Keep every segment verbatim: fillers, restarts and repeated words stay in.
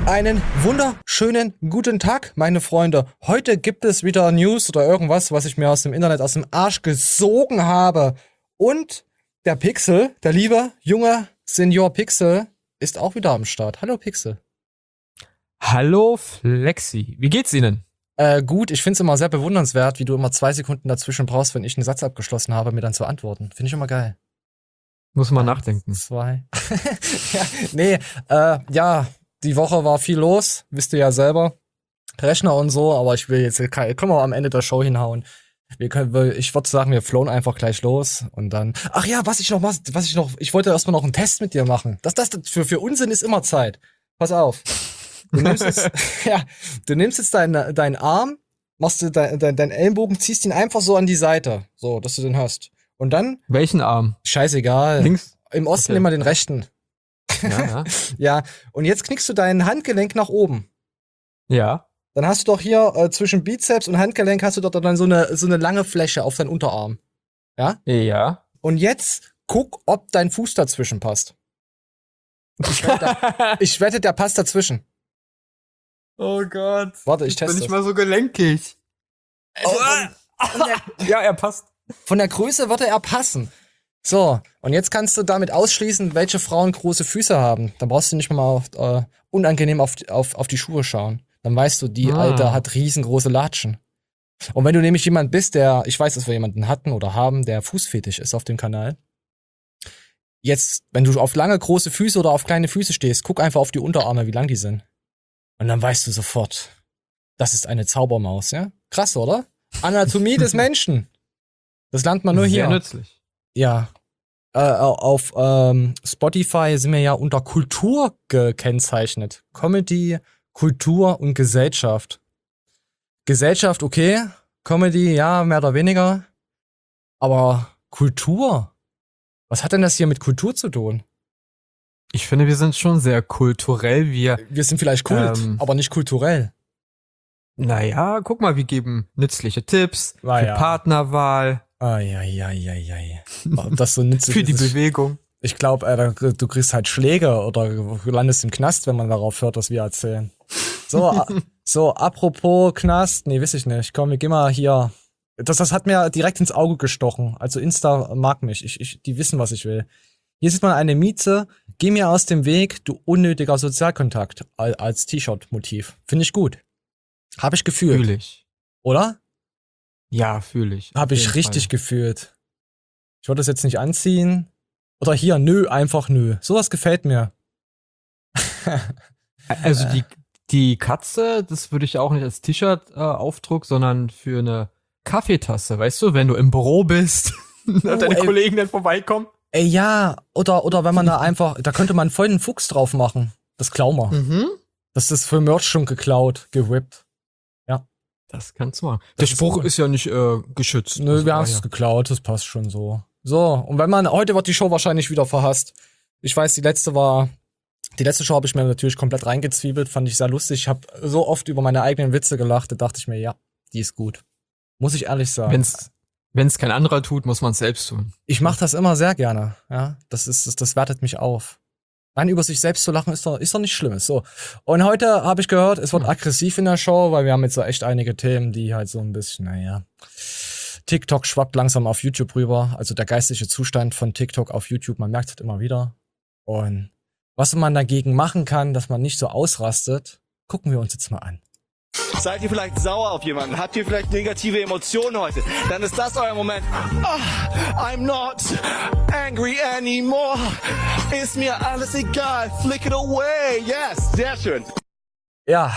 Einen wunderschönen guten Tag, meine Freunde. Heute gibt es wieder News oder irgendwas, was ich mir aus dem Internet aus dem Arsch gesogen habe. Und der Pixel, der liebe junge Senior Pixel, ist auch wieder am Start. Hallo Pixel. Hallo Flexi. Wie geht's Ihnen? Äh, gut, ich find's immer sehr bewundernswert, wie du immer zwei Sekunden dazwischen brauchst, wenn ich einen Satz abgeschlossen habe, mir dann zu antworten. Finde ich immer geil. Muss mal nachdenken. Zwei. ja, nee, äh, ja, die Woche war viel los, wisst ihr ja selber. Rechner und so, aber ich will jetzt, können wir am Ende der Show hinhauen. Wir können, ich würde sagen, wir flown einfach gleich los und dann. Ach ja, was ich noch, was, was ich noch, ich wollte erstmal noch einen Test mit dir machen. Das, das, für, für Unsinn ist immer Zeit. Pass auf. Du nimmst jetzt, ja, du nimmst jetzt deinen, deinen Arm, machst du deinen, deinen, deinen Ellenbogen, ziehst ihn einfach so an die Seite, so, dass du den hast. Und dann. Welchen Arm? Scheißegal. Links? Im Osten Okay. immer den rechten. Ja, ja. Ja, und jetzt knickst du dein Handgelenk nach oben. Ja. Dann hast du doch hier äh, zwischen Bizeps und Handgelenk hast du doch dann so eine, so eine lange Fläche auf deinen Unterarm. Ja? Ja. Und jetzt guck, ob dein Fuß dazwischen passt. Ich wette, der, ich wette, der passt dazwischen. Oh Gott. Warte, ich bin teste nicht es. mal so gelenkig. Von, von, der, Ja, er passt. von der Größe würde er passen. So, und jetzt kannst du damit ausschließen, welche Frauen große Füße haben. Dann brauchst du nicht mal auf, äh, unangenehm auf, auf, auf die Schuhe schauen. Dann weißt du, die Ah. Alte hat riesengroße Latschen. Und wenn du nämlich jemand bist, der, ich weiß, dass wir jemanden hatten oder haben, der Fußfetisch ist auf dem Kanal. Jetzt, wenn du auf lange, große Füße oder auf kleine Füße stehst, guck einfach auf die Unterarme, wie lang die sind. Und dann weißt du sofort, das ist eine Zaubermaus, ja? Krass, oder? Anatomie des Menschen. Das lernt man nur Sehr hier. nützlich. Ja. Äh, auf ähm, Spotify sind wir ja unter Kultur gekennzeichnet. Comedy, Kultur und Gesellschaft. Gesellschaft, okay. Comedy, ja, mehr oder weniger. Aber Kultur? Was hat denn das hier mit Kultur zu tun? Ich finde, wir sind schon sehr kulturell. Wir, Wir sind vielleicht Kult, Ähm. aber nicht kulturell. naja, guck mal, wir geben nützliche Tipps Ah, für ja. Partnerwahl, Eieieiei. Ob das so nützlich für die ist. Bewegung. Ich glaube, äh, da- du kriegst halt Schläge oder du landest im Knast, wenn man darauf hört, was wir erzählen. So, a- so apropos Knast, nee, weiß ich nicht. Komm, wir gehen mal hier. Das, das hat mir direkt ins Auge gestochen. Also Insta mag mich. Ich, ich, die wissen, was ich will. Hier sieht man eine Mieze. Geh mir aus dem Weg, du unnötiger Sozialkontakt al- als T-Shirt-Motiv. Finde ich gut. Hab ich gefühlt, Fühle ich. oder? Ja, fühle ich. Hab Auf ich jeden richtig Fall. gefühlt. Ich wollte das jetzt nicht anziehen. Oder hier, nö, einfach nö. Sowas gefällt mir. Also die, die Katze, das würde ich auch nicht als T-Shirt-Aufdruck, sondern für eine Kaffeetasse, weißt du, wenn du im Büro bist und Oh, deine ey. Kollegen dann vorbeikommen. Ey, ja, oder, oder wenn man da einfach, da könnte man voll einen Fuchs drauf machen. Das klauen wir. Mhm. Das ist für Merch schon geklaut, gerippt. Das kannst du machen. Das Der ist Spruch gut. ist ja nicht äh, geschützt. Nö, Also wir haben es daher. geklaut, das passt schon so. So, und wenn man, heute wird die Show wahrscheinlich wieder verhasst. Ich weiß, die letzte war, die letzte Show habe ich mir natürlich komplett reingezwiebelt, fand ich sehr lustig. Ich habe so oft über meine eigenen Witze gelacht, da dachte ich mir, ja, die ist gut. Muss ich ehrlich sagen. Wenn's, wenn's kein anderer tut, muss man es selbst tun. Ich mache das immer sehr gerne, ja. Das ist, das, das wertet mich auf. Nein, über sich selbst zu lachen ist doch, ist doch nicht Schlimmes. So. Und heute habe ich gehört, es wird Hm. aggressiv in der Show, weil wir haben jetzt so echt einige Themen, die halt so ein bisschen, naja. TikTok schwappt langsam auf YouTube rüber. Also der geistliche Zustand von TikTok auf YouTube, man merkt es immer wieder. Und was man dagegen machen kann, dass man nicht so ausrastet, gucken wir uns jetzt mal an. Seid ihr vielleicht sauer auf jemanden? Habt ihr vielleicht negative Emotionen heute? Dann ist das euer Moment. Ah, I'm not angry anymore. Ist mir alles egal. Flick it away. Yes, sehr schön. Ja.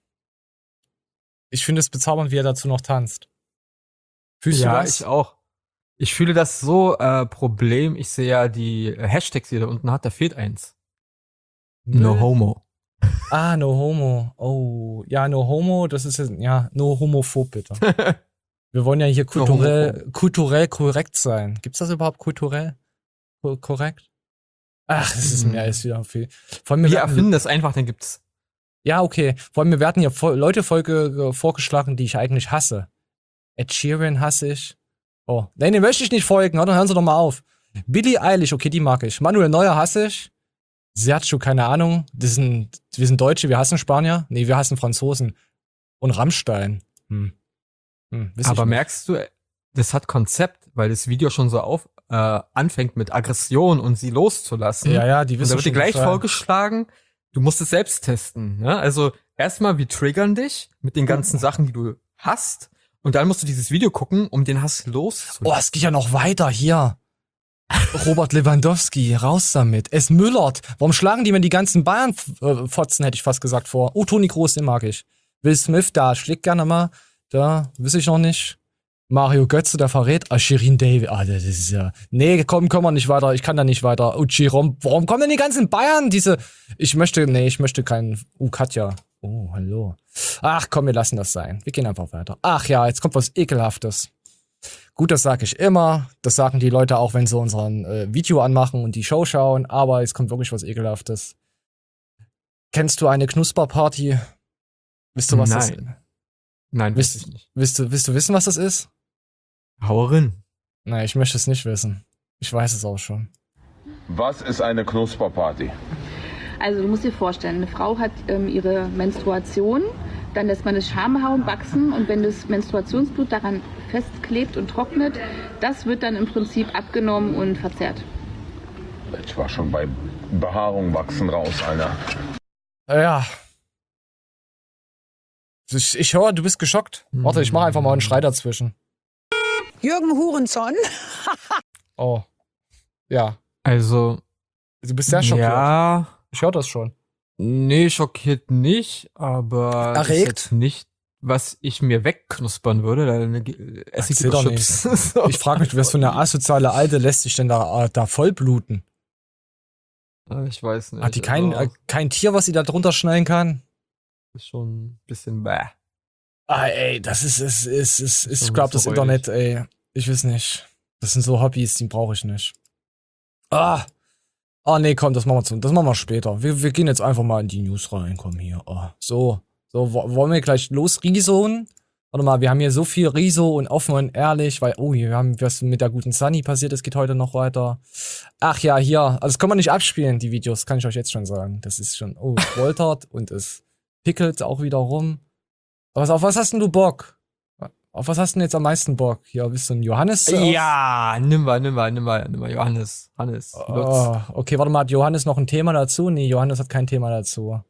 Ich finde es bezaubernd, wie er dazu noch tanzt. Fühlst ja, du das? ich auch. Ich fühle das so äh, Problem. Ich sehe ja die äh, Hashtags, die er da unten hat, da fehlt eins. No Nö. homo. Ah, no homo. Oh, ja, no homo, das ist jetzt, ja, no homophob bitte. Wir wollen ja hier kulturell, kulturell korrekt sein. Gibt's das überhaupt kulturell ko- korrekt? Ach, das ist Hm. mir alles wieder viel. Vor allem, wir Wir werden, erfinden das einfach, dann gibt's. ja, okay. Vor allem, wir werden hier voll, Leute Folge vorgeschlagen, die ich eigentlich hasse. Ed Sheeran hasse ich. Oh, nein, den möchte ich nicht folgen, oder? Hören Sie doch mal auf. Billie Eilish, okay, die mag ich. Manuel Neuer hasse ich. Sergio, keine Ahnung. Das sind, wir sind Deutsche, wir hassen Spanier. Nee, wir hassen Franzosen. Und Rammstein. Hm. Hm, Aber merkst du, das hat Konzept, weil das Video schon so auf äh, anfängt mit Aggression und sie loszulassen. Ja, ja, die Und wissen da wird dir schon gleich Bescheid. vorgeschlagen, du musst es selbst testen. Ne? Also erstmal, wir triggern dich mit den ganzen Sachen, die du hast. Und dann musst du dieses Video gucken, um den Hass loszulassen. Oh, es geht ja noch weiter hier. Robert Lewandowski, raus damit. Es müllert. Warum schlagen die mir die ganzen Bayern-Fotzen, hätte ich fast gesagt, vor? Oh, Toni Kroos, den mag ich. Will Smith, da, schlägt gerne mal. Da, weiß ich noch nicht. Mario Götze, der verrät. Ah, Shirin David. Ah, das ist ja. Nee, komm, komm mal nicht weiter. Ich kann da nicht weiter. Oh, Jerome. Warum kommen denn die ganzen Bayern? Diese. Ich möchte. Nee, ich möchte keinen. Oh, Katja. Oh, hallo. Ach komm, wir lassen das sein. Wir gehen einfach weiter. Ach ja, jetzt kommt was Ekelhaftes. Gut, das sage ich immer. Das sagen die Leute auch, wenn sie unseren äh, Video anmachen und die Show schauen. Aber jetzt kommt wirklich was Ekelhaftes. Kennst du eine Knusperparty? Wisst du, was das ist? Nein. Nein, Wisst- weiß ich nicht. Willst du, willst du wissen, was das ist? Hau rein. Nein, ich möchte es nicht wissen. Ich weiß es auch schon. Was ist eine Knusperparty? Also du musst dir vorstellen, eine Frau hat ähm, ihre Menstruation, dann lässt man das Schamhaar wachsen und wenn das Menstruationsblut daran festklebt und trocknet, das wird dann im Prinzip abgenommen und verzehrt. Ich war schon bei Behaarung wachsen raus, Alter. Ja. Ich, ich höre, du bist geschockt. Warte, ich mache einfach mal einen Schrei dazwischen. Jürgen Hurenson. Oh. Ja. Also, Du bist sehr schockiert. ja, Ich höre das schon. nee, schockiert nicht, aber das ist Erregt? jetzt nicht, was ich mir wegknuspern würde. Da eine Ge- esse ich Erzähl lieber doch Chips. So. Ich frage mich, was für eine asoziale Alte lässt sich denn da, da vollbluten? Ich weiß nicht. Hat die kein, also, äh, kein Tier, was sie da drunter schneiden kann? ist schon ein bisschen bäh. Ah, ey, das ist, ist, ist, ist, ist ich Schon glaube, so das räudig. Internet, ey. Ich weiß nicht. Das sind so Hobbys, die brauche ich nicht. Ah. Ah, nee, komm, das machen wir zu, das machen wir später. Wir, wir gehen jetzt einfach mal in die News rein, komm hier. Oh, so. So, wo- wollen wir gleich losrieseln? Warte mal, wir haben hier so viel Riso und offen und ehrlich, weil, oh, wir haben, was mit der guten Sunny passiert ist, geht heute noch weiter. Ach ja, hier, also das kann man nicht abspielen, die Videos, kann ich euch jetzt schon sagen. Das ist schon, oh, es poltert und es pickelt auch wieder rum. Aber auf was hast denn du Bock? Auf was hast du denn jetzt am meisten Bock? Hier, bist du ein Johannes? zuerst? Ja, nimm mal, nimm mal, nimm mal, nimm mal, Johannes. Hannes. Lutz. Oh, okay, warte mal, hat Johannes noch ein Thema dazu? Nee, Johannes hat kein Thema dazu.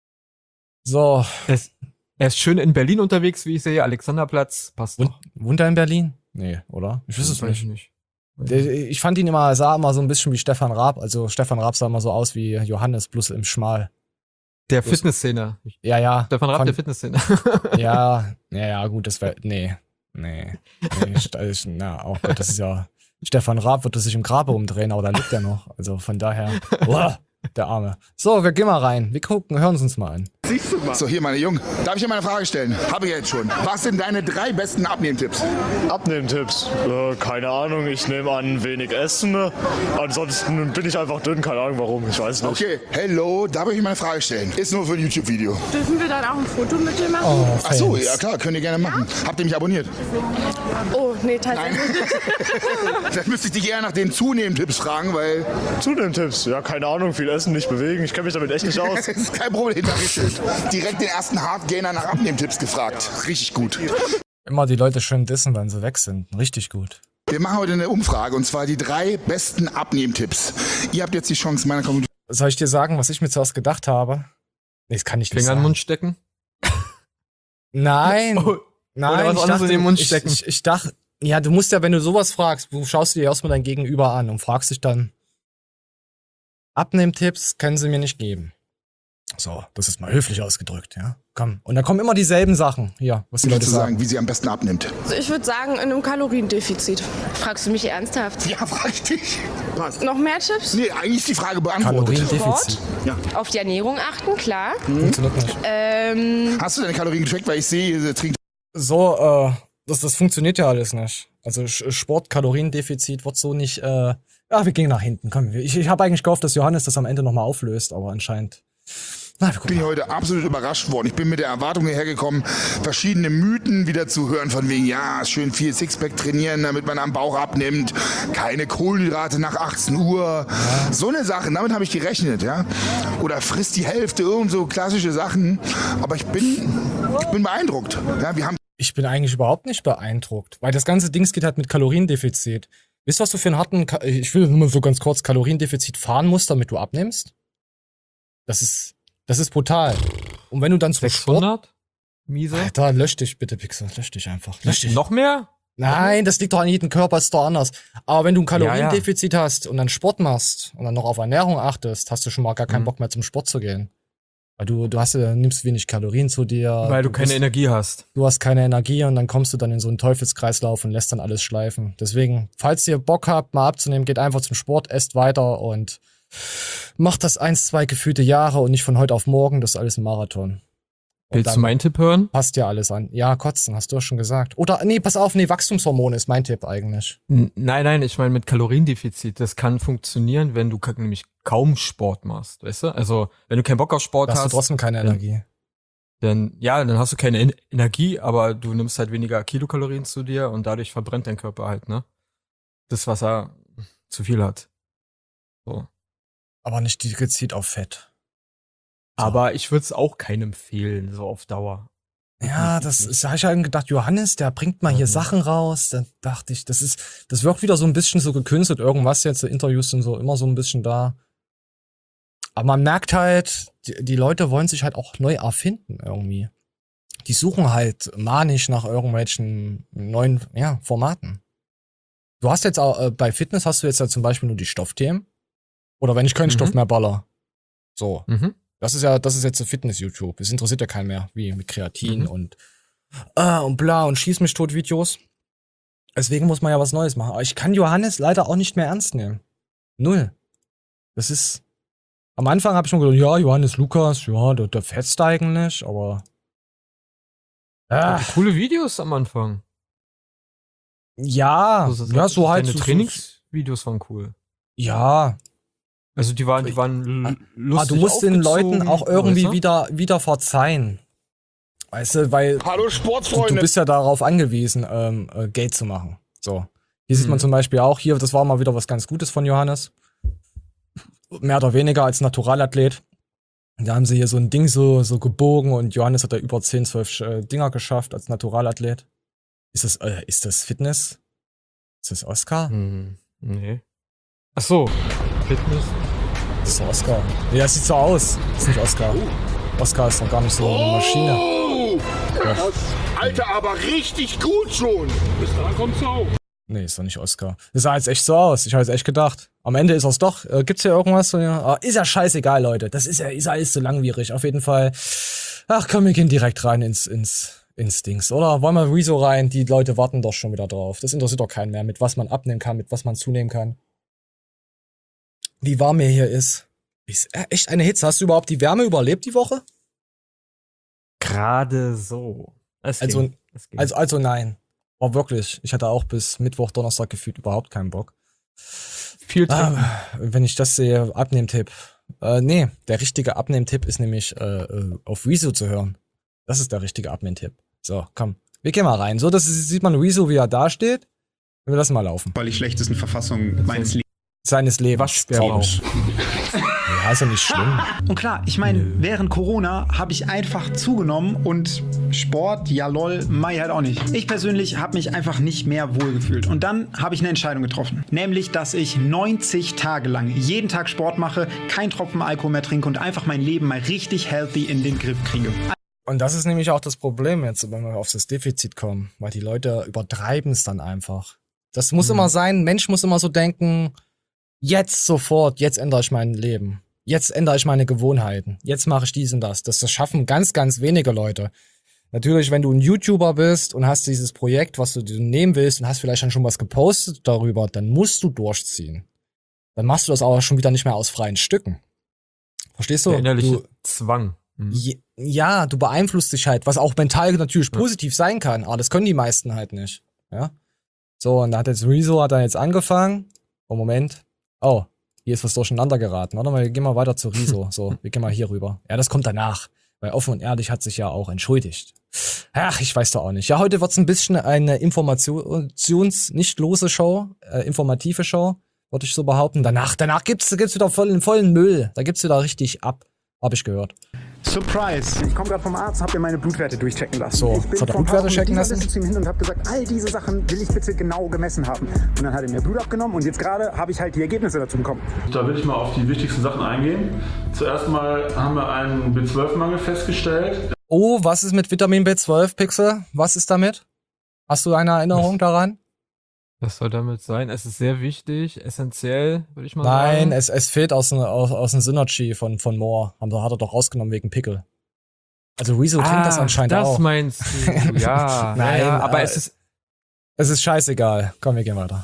So, Er ist, er ist schön in Berlin unterwegs, wie ich sehe. Alexanderplatz. Passt Wun doch. wohnt er in Berlin? Nee, oder? Ich weiß es Weiß nicht. ich nicht. Der, ich fand ihn immer, er sah immer so ein bisschen wie Stefan Raab. Also Stefan Raab sah immer so aus wie Johannes, bloß im Schmal. Der Fitnessszene. Ja, ja. Stefan Raab, Von- der Fitnessszene. Ja, ja, ja, gut, das wäre, nee, nee, nee, st- ich- na, oh Gott, das ist ja, Stefan Raab wird sich im Grabe umdrehen, aber da liegt er noch, also von daher, uah, der Arme. So, wir gehen mal rein, wir gucken, hören uns uns mal an. So, hier, meine Jungen. Darf ich dir mal eine Frage stellen? Habe ich jetzt schon. Was sind deine drei besten Abnehmtipps? Abnehmtipps? Äh, keine Ahnung, ich nehme an, wenig essen. Ansonsten bin ich einfach dünn, keine Ahnung warum, ich weiß nicht. Okay, hello, darf ich mal eine Frage stellen? Ist nur für ein YouTube-Video. Dürfen wir dann auch ein Foto mit dir machen? Oh, Ach so, Fans. ja klar, könnt ihr gerne machen. Habt ihr mich abonniert? Oh, nee, tatsächlich. Vielleicht müsste ich dich eher nach den Zunehmtipps fragen, weil Zunehmtipps? Ja, keine Ahnung, viel essen, nicht bewegen, ich kenne mich damit echt nicht aus. das ist kein Problem. Dankeschön. Direkt den ersten Hardgainer nach Abnehmtipps gefragt. Richtig gut. Immer die Leute schön dissen, wenn sie weg sind, richtig gut. Wir machen heute eine Umfrage und zwar die drei besten Abnehmtipps. Ihr habt jetzt die Chance, meiner Community. Soll ich dir sagen, was ich mir zuerst gedacht habe? Nee, das kann ich nicht Finger in den sagen. Mund stecken. Nein, Oh, nein, oder was ich anderes dachte, in den Mund ich, stecken. Ich, ich dachte, ja, du musst ja, wenn du sowas fragst, du schaust dir erstmal dein Gegenüber an und fragst dich dann, Abnehmtipps können sie mir nicht geben. So, das ist mal höflich ausgedrückt, ja. Komm. Und dann kommen immer dieselben Sachen. Hier, was die Leute zu sagen. sagen, wie sie am besten abnimmt. Also ich würde sagen, in einem Kaloriendefizit. Fragst du mich ernsthaft? Ja, frag ich dich. Was? Noch mehr Tipps? Nee, eigentlich ist die Frage beantwortet. Kaloriendefizit. Auf die Ernährung achten, klar. Funktioniert nicht. Ähm, Hast du deine Kalorien getrackt? Weil ich sehe, ihr trinkt So, äh, das, das funktioniert ja alles nicht. Also Sch- Sport, Kaloriendefizit wird so nicht, äh, ja, wir gehen nach hinten. Komm, ich, ich habe eigentlich gehofft, dass Johannes das am Ende nochmal auflöst, aber anscheinend Na, Ich bin heute absolut überrascht worden. Ich bin mit der Erwartung hierher gekommen, verschiedene Mythen wieder zu hören, von wegen, ja, schön viel Sixpack trainieren, damit man am Bauch abnimmt, keine Kohlenhydrate nach achtzehn Uhr, ja. So eine Sache, damit habe ich gerechnet, ja. Oder frisst die Hälfte, irgend so klassische Sachen. Aber ich bin, ich bin beeindruckt. Ja, wir haben Ich bin eigentlich überhaupt nicht beeindruckt, weil das ganze Ding geht halt mit Kaloriendefizit. Wisst ihr, was du für einen harten, Ka ich will nur mal so ganz kurz, Kaloriendefizit fahren musst, damit du abnimmst? Das ist, das ist brutal. Und wenn du dann zum sechshundert? Sport... Miese? Alter, lösch dich bitte, Pixel, lösch dich einfach. Lösch dich. Noch mehr? Nein, das liegt doch an jedem Körper, ist doch anders. Aber wenn du ein Kaloriendefizit ja, ja. hast und dann Sport machst und dann noch auf Ernährung achtest, hast du schon mal gar keinen mhm. Bock mehr zum Sport zu gehen. Weil du, du hast, nimmst wenig Kalorien zu dir. Weil du, du keine bist, Energie hast. Du hast keine Energie und dann kommst du dann in so einen Teufelskreislauf und lässt dann alles schleifen. Deswegen, falls ihr Bock habt, mal abzunehmen, geht einfach zum Sport, esst weiter und macht das eins, zwei gefühlte Jahre und nicht von heute auf morgen. Das ist alles ein Marathon. Willst du meinen Tipp hören? Passt ja alles an. Ja, kotzen, hast du ja schon gesagt. Oder, nee, pass auf, nee, Wachstumshormone ist mein Tipp eigentlich. N nein, nein, ich meine mit Kaloriendefizit. Das kann funktionieren, wenn du nämlich kaum Sport machst, weißt du? Also, wenn du keinen Bock auf Sport hast. Hast du trotzdem keine Energie. Dann, ja, dann hast du keine en Energie, aber du nimmst halt weniger Kilokalorien zu dir und dadurch verbrennt dein Körper halt, ne? Das, was er zu viel hat. So. Aber nicht gezielt auf Fett. So. Aber ich würde es auch keinem empfehlen, so auf Dauer. Ja, das ist, da habe ich halt gedacht, Johannes, der bringt mal hier mhm. Sachen raus. Dann dachte ich, das ist, das wirkt wieder so ein bisschen so gekünstelt, irgendwas jetzt, Interviews sind so immer so ein bisschen da. Aber man merkt halt, die, die Leute wollen sich halt auch neu erfinden irgendwie. Die suchen halt manisch nach irgendwelchen neuen, ja, Formaten. Du hast jetzt auch, äh, bei Fitness hast du jetzt ja zum Beispiel nur die Stoffthemen. Oder wenn ich keinen mhm. Stoff mehr baller. So. Mhm. Das ist ja, das ist jetzt so Fitness-YouTube. Es interessiert ja keinen mehr, wie mit Kreatin mhm. und äh, und bla und schieß mich tot Videos. Deswegen muss man ja was Neues machen. Aber ich kann Johannes leider auch nicht mehr ernst nehmen. Null. Das ist, am Anfang habe ich schon gedacht, ja, Johannes Lukas, ja, der, der fetzt eigentlich, aber äh, coole Videos am Anfang. Ja, so, so, ja, so halt. Deine so, Trainingsvideos waren cool. Ja. Also die waren, die waren lustig. Aber du musst den Leuten auch irgendwie weißt du? wieder, wieder verzeihen. Weißt du, weil Hallo Sportfreunde. Du bist ja darauf angewiesen, ähm, äh, Geld zu machen. So. Hier sieht man zum Beispiel auch hier, das war mal wieder was ganz Gutes von Johannes. Mehr oder weniger als Naturalathlet. Da haben sie hier so ein Ding so, so gebogen und Johannes hat da über zehn, zwölf äh, Dinger geschafft als Naturalathlet. Ist das, äh, ist das Fitness? Ist das Oscar? Hm, nee. Ach so, Fitness. Das ist Oscar. Ja, das sieht so aus. Das ist nicht Oscar. Oscar ist doch gar nicht so eine Maschine. Oh! Das, Alter, aber richtig gut schon. Bis dahin kommt's auch. Nee, ist doch nicht Oscar. Das sah jetzt echt so aus. Ich habe jetzt echt gedacht. Am Ende ist es doch. Äh, gibt's hier irgendwas? Ah, ist ja scheißegal, Leute. Das ist ja ist alles so langwierig. Auf jeden Fall. Ach komm, wir gehen direkt rein ins, ins, ins Dings. Oder wollen wir Rezo rein? Die Leute warten doch schon wieder drauf. Das interessiert doch keinen mehr, mit was man abnehmen kann, mit was man zunehmen kann. Wie warm mir hier ist. Ist echt eine Hitze. Hast du überhaupt die Wärme überlebt die Woche? Gerade so. Es also, ging. Es ging. also, also nein. War wirklich. Ich hatte auch bis Mittwoch, Donnerstag gefühlt überhaupt keinen Bock. Viel trinken. Ah, wenn ich das sehe, Abnehmtipp. Äh, nee, der richtige Abnehmtipp ist nämlich äh, auf Rezo zu hören. Das ist der richtige Abnehmtipp. So, komm. Wir gehen mal rein. So, das ist, sieht man Rezo, wie er da steht. Wir lassen mal laufen. Weil die schlechtesten Verfassung meines Lebens. Seines Lebens. Ja, ist ja nicht schlimm. Und klar, ich meine, während Corona habe ich einfach zugenommen und Sport, ja lol, Mai halt auch nicht. Ich persönlich habe mich einfach nicht mehr wohlgefühlt. Und dann habe ich eine Entscheidung getroffen. Nämlich, dass ich neunzig Tage lang jeden Tag Sport mache, kein Tropfen Alkohol mehr trinke und einfach mein Leben mal richtig healthy in den Griff kriege. Und das ist nämlich auch das Problem jetzt, wenn wir auf das Defizit kommen. Weil die Leute übertreiben es dann einfach. Das muss mhm. immer sein, ein Mensch muss immer so denken, jetzt sofort, jetzt ändere ich mein Leben. Jetzt ändere ich meine Gewohnheiten. Jetzt mache ich dies und das. Das, das schaffen ganz, ganz wenige Leute. Natürlich, wenn du ein YouTuber bist und hast dieses Projekt, was du nehmen willst und hast vielleicht dann schon was gepostet darüber, dann musst du durchziehen. Dann machst du das aber schon wieder nicht mehr aus freien Stücken. Verstehst du? Der innerliche du, Zwang. Mhm. Ja, du beeinflusst dich halt, was auch mental natürlich ja. positiv sein kann, aber das können die meisten halt nicht. Ja. So, und da hat jetzt Rezo hat dann jetzt angefangen. Oh, Moment. Oh. Hier ist was durcheinander geraten. Warte mal, wir gehen mal weiter zu Riso. So, wir gehen mal hier rüber. Ja, das kommt danach. Weil offen und ehrlich hat sich ja auch entschuldigt. Ach, ich weiß doch auch nicht. Ja, heute wird's ein bisschen eine Informations-, nicht lose Show, äh, informative Show, würde ich so behaupten. Danach, danach gibt's, gibt's wieder vollen, vollen Müll. Da gibt's wieder richtig ab. Hab ich gehört. Surprise! Ich komme gerade vom Arzt, hab mir meine Blutwerte durchchecken lassen. So, ich bin hat er vom Blutwerte Arzt checken mit lassen? dieser Liste zu ihm hin und hab gesagt, all diese Sachen will ich bitte genau gemessen haben. Und dann hat er mir Blut abgenommen und jetzt gerade habe ich halt die Ergebnisse dazu bekommen. Da will ich mal auf die wichtigsten Sachen eingehen. Zuerst mal haben wir einen B zwölf Mangel festgestellt. Oh, was ist mit Vitamin B zwölf, Pixel? Was ist damit? Hast du eine Erinnerung daran? Was soll damit sein? Es ist sehr wichtig, essentiell, würde ich mal Nein, sagen. es, es fehlt aus, aus, aus dem Synergy von, von Moore. Haben, hat er doch rausgenommen wegen Pickel. Also Rezo trinkt das anscheinend das auch. Das meinst du, ja. Nein, ja, ja, aber äh, es ist... Es ist scheißegal. Komm, wir gehen weiter.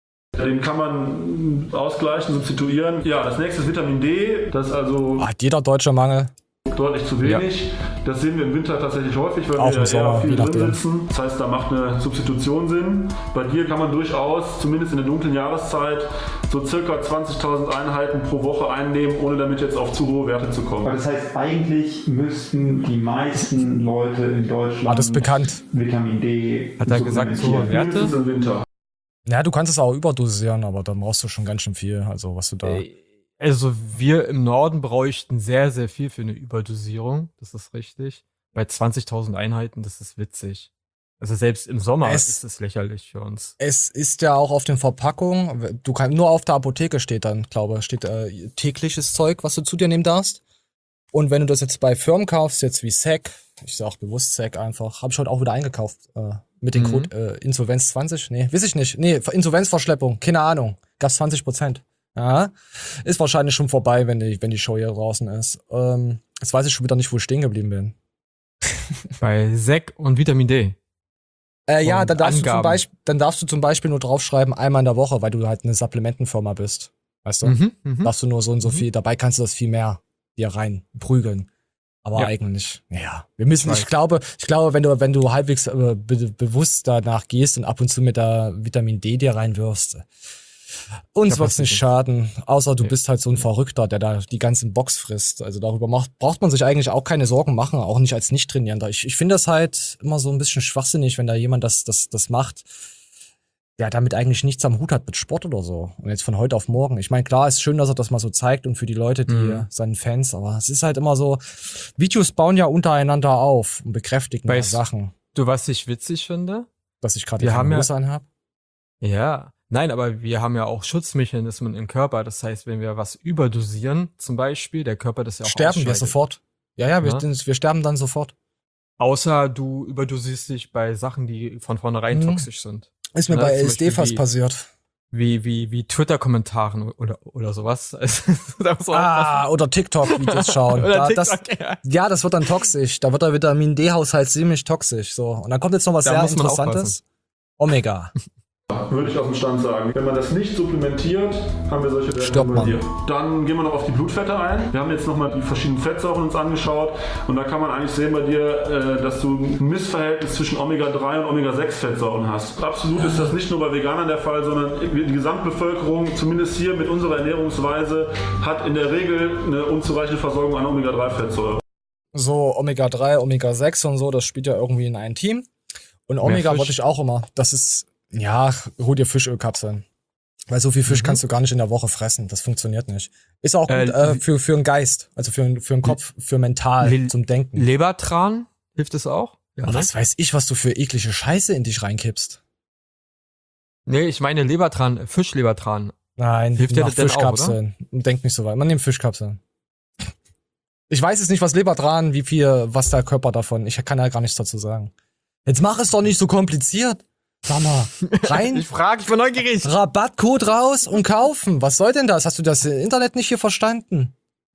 Den kann man ausgleichen, substituieren. Ja, das nächste ist Vitamin D. Das ist also Hat jeder deutsche Mangel. deutlich zu wenig. Ja. Das sehen wir im Winter tatsächlich häufig, weil auch wir Sommer, eher viel drin nachdem. sitzen. Das heißt, da macht eine Substitution Sinn. Bei dir kann man durchaus, zumindest in der dunklen Jahreszeit, so circa zwanzigtausend Einheiten pro Woche einnehmen, ohne damit jetzt auf zu hohe Werte zu kommen. Aber das heißt, eigentlich müssten die meisten Leute in Deutschland War das bekannt? Vitamin D Hat er gesagt, so hohe Werte? Im Winter. Ja, du kannst es auch überdosieren, aber dann brauchst du schon ganz schön viel. Also, was du da. Also, wir im Norden bräuchten sehr, sehr viel für eine Überdosierung. Das ist richtig. Bei zwanzigtausend Einheiten, das ist witzig. Also, selbst im Sommer es, ist es lächerlich für uns. Es ist ja auch auf den Verpackungen, du kannst, nur auf der Apotheke steht dann, glaube ich, steht äh, tägliches Zeug, was du zu dir nehmen darfst. Und wenn du das jetzt bei Firmen kaufst, jetzt wie S E C, ich sag bewusst S E C einfach, habe ich heute auch wieder eingekauft, äh, mit dem mhm. Code äh, Insolvenz zwanzig. Nee, weiß ich nicht. Nee, Insolvenzverschleppung, keine Ahnung. Gab's zwanzig Prozent. Ja, ist wahrscheinlich schon vorbei, wenn die, wenn die Show hier draußen ist. Ähm, jetzt weiß ich schon wieder nicht, wo ich stehen geblieben bin. Bei S E C und Vitamin D. Äh, ja, dann darfst, du zum Angaben. Beispiel, dann darfst du zum Beispiel nur draufschreiben, einmal in der Woche, weil du halt eine Supplementenfirma bist. Weißt du? Mhm, mh. Darfst du nur so und so Mhm. viel, dabei kannst du das viel mehr dir rein prügeln. Aber Ja. eigentlich, ja. Wir müssen, Ich ich glaube, ich glaube, wenn du, wenn du halbwegs äh, be bewusst danach gehst und ab und zu mit der Vitamin D dir reinwirfst, uns Ja, wird's nicht nicht. schaden. Außer du Nee. bist halt so ein Verrückter, der da die ganzen Box frisst. Also darüber macht, braucht man sich eigentlich auch keine Sorgen machen, auch nicht als Nicht-Trainierender. Ich, ich finde das halt immer so ein bisschen schwachsinnig, wenn da jemand das, das, das macht, der damit eigentlich nichts am Hut hat mit Sport oder so. Und jetzt von heute auf morgen. Ich meine, klar, ist schön, dass er das mal so zeigt und für die Leute, die Mhm. seinen Fans, aber es ist halt immer so, Videos bauen ja untereinander auf und bekräftigen ja Weißt Sachen, du, was ich witzig finde? dass ich gerade Wir die haben ja- Hose anhab. Ja. Nein, aber wir haben ja auch Schutzmechanismen im Körper. Das heißt, wenn wir was überdosieren, zum Beispiel, der Körper das ja auch Sterben wir ausscheidet. sofort. Ja, ja, wir, Ja. wir sterben dann sofort. Außer du überdosierst dich bei Sachen, die von vornherein Mhm. toxisch sind. Ist mir Ja, bei zum L S D Beispiel fast wie- passiert. Wie, wie, wie Twitter-Kommentaren oder, oder sowas. Also, da muss man Ah, oder TikTok-Videos schauen. Oder da, TikTok, das, ja. ja, das wird dann toxisch. Da wird der Vitamin D-Haushalt ziemlich toxisch. So. Und dann kommt jetzt noch was Da sehr muss man Interessantes. Omega. Würde ich aus dem Stand sagen. Wenn man das nicht supplementiert, haben wir solche Werte Stirbt man. hier. Dann gehen wir noch auf die Blutfette ein. Wir haben jetzt nochmal die verschiedenen Fettsäuren uns angeschaut und da kann man eigentlich sehen bei dir, äh, dass du ein Missverhältnis zwischen Omega drei und Omega sechs Fettsäuren hast. Absolut ist das nicht nur bei Veganern der Fall, sondern die Gesamtbevölkerung, zumindest hier mit unserer Ernährungsweise, hat in der Regel eine unzureichende Versorgung an Omega drei Fettsäuren. So, Omega drei, Omega sechs und so, das spielt ja irgendwie in ein Team. Und Omega Fisch. wollte ich auch immer. Das ist, ja, hol dir Fischölkapseln. Weil so viel Fisch Mhm. kannst du gar nicht in der Woche fressen. Das funktioniert nicht. Ist auch gut Äh, äh, für, für den Geist, also für, für den Kopf, für mental, Le- zum Denken. Lebertran, hilft es auch? Ja, Aber ne? was weiß ich, was du für eklige Scheiße in dich reinkippst. Nee, ich meine Lebertran, Fischlebertran. Nein, Hilft dir mach das denn auch, Fischkapseln. Denk nicht so weit. Man nimmt Fischkapseln. Ich weiß jetzt nicht, was Lebertran, wie viel, was der Körper davon. Ich kann ja gar nichts dazu sagen. Jetzt mach es doch nicht so kompliziert. Sag mal, rein, Ich frage, ich bin neugierig. Rabattcode raus und kaufen. Was soll denn das? Hast du das Internet nicht hier verstanden?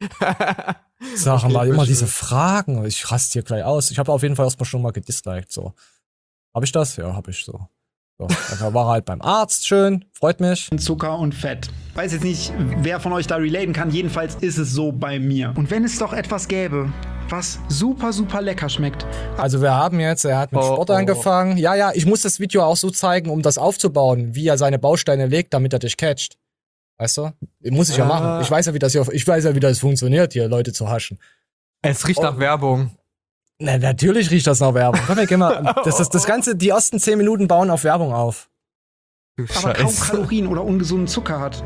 Sag Okay, mal, immer verstehe. diese Fragen. Ich raste hier gleich aus. Ich habe auf jeden Fall erstmal schon mal gedisliked. So. Hab ich das? Ja, hab ich so. So, da war er halt beim Arzt, schön, freut mich. Zucker und Fett. Weiß jetzt nicht, wer von euch da relaten kann. Jedenfalls ist es so bei mir. Und wenn es doch etwas gäbe, was super, super lecker schmeckt. Also wir haben jetzt, er hat mit Oh, Sport oh. angefangen. Ja, ja, ich muss das Video auch so zeigen, um das aufzubauen, wie er seine Bausteine legt, damit er dich catcht. Weißt du? Muss ich ja Äh. machen. Ich weiß ja, wie das hier, ich weiß ja, wie das funktioniert, hier Leute zu haschen. Es riecht Oh. nach Werbung. Na, natürlich riecht das nach Werbung. Komm, wir gehen mal. Das, das, das Ganze, die ersten zehn Minuten bauen auf Werbung auf. Du aber kaum Scheiße. Kalorien oder ungesunden Zucker hat.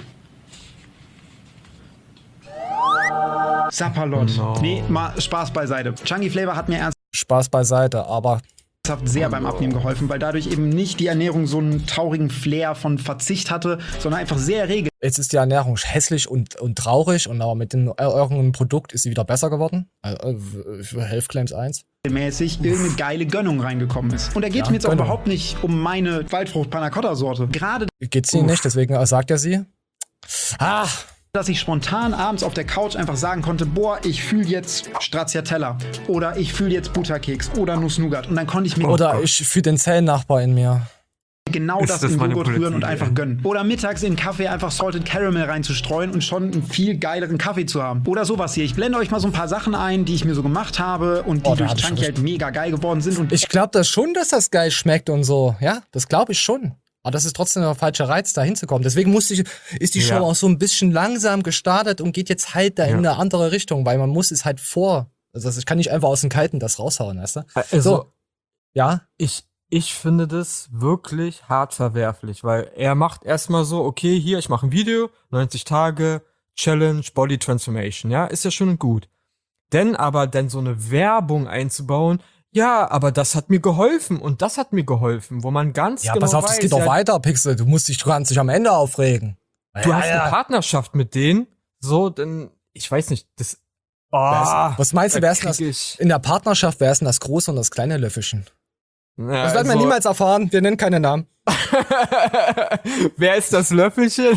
Sapperlot. Oh no. Nee, mal Spaß beiseite. Chunky Flavor hat mir ernsthaft Spaß beiseite, aber sehr beim Abnehmen geholfen, weil dadurch eben nicht die Ernährung so einen traurigen Flair von Verzicht hatte, sondern einfach sehr rege. jetzt ist die Ernährung hässlich und, und traurig und aber mit dem irgendeinem Produkt ist sie wieder besser geworden. Also, für Health Claims eins. mäßig irgendeine geile Gönnung reingekommen ist. Und da geht es Ja, mir jetzt auch Gönnung. überhaupt nicht um meine Waldfrucht Panna Cotta Sorte. Gerade, Geht's ihnen nicht, deswegen sagt er sie. Ah, dass ich spontan abends auf der Couch einfach sagen konnte, boah, ich fühle jetzt Stracciatella oder ich fühle jetzt Butterkeks oder Nuss-Nougat. Und dann konnte ich mir oder ich fühle den Zellennachbar in mir. genau Ist das, das in Joghurt manipulativ, rühren und einfach ey. gönnen. Oder mittags in Kaffee einfach Salted Caramel reinzustreuen und schon einen viel geileren Kaffee zu haben. Oder sowas hier. Ich blende euch mal so ein paar Sachen ein, die ich mir so gemacht habe und die Oh, da durch hab ich Chunky schon halt mega geil geworden sind. Und Ich glaube das schon, dass das geil schmeckt und so. Ja, das glaube ich schon. Aber das ist trotzdem der falsche Reiz, da hinzukommen. Deswegen musste ich, ist die Show Ja. auch so ein bisschen langsam gestartet und geht jetzt halt da in Ja. eine andere Richtung, weil man muss es halt vor. Also ich kann nicht einfach aus dem Kalten das raushauen, weißt du? Also, So. Ja, ich, ich finde das wirklich hart verwerflich, weil er macht erstmal so, okay, hier, ich mache ein Video, neunzig Tage, Challenge, Body Transformation, ja, ist ja schön und gut. Denn aber dann so eine Werbung einzubauen, ja, aber das hat mir geholfen und das hat mir geholfen, wo man ganz ja, genau pass auf, weiß, das geht doch ja, weiter, Pixel. Du musst dich, du kannst dich am Ende aufregen. du Ja, hast ja. eine Partnerschaft mit denen, so, denn, ich weiß nicht, das, Was, was meinst du, da wer ist denn das? krieg ich- In der Partnerschaft, wer ist denn das große und das kleine Löffelchen? Ja, Das werden wir also- niemals erfahren. Wir nennen keine Namen. Wer ist das Löffelchen?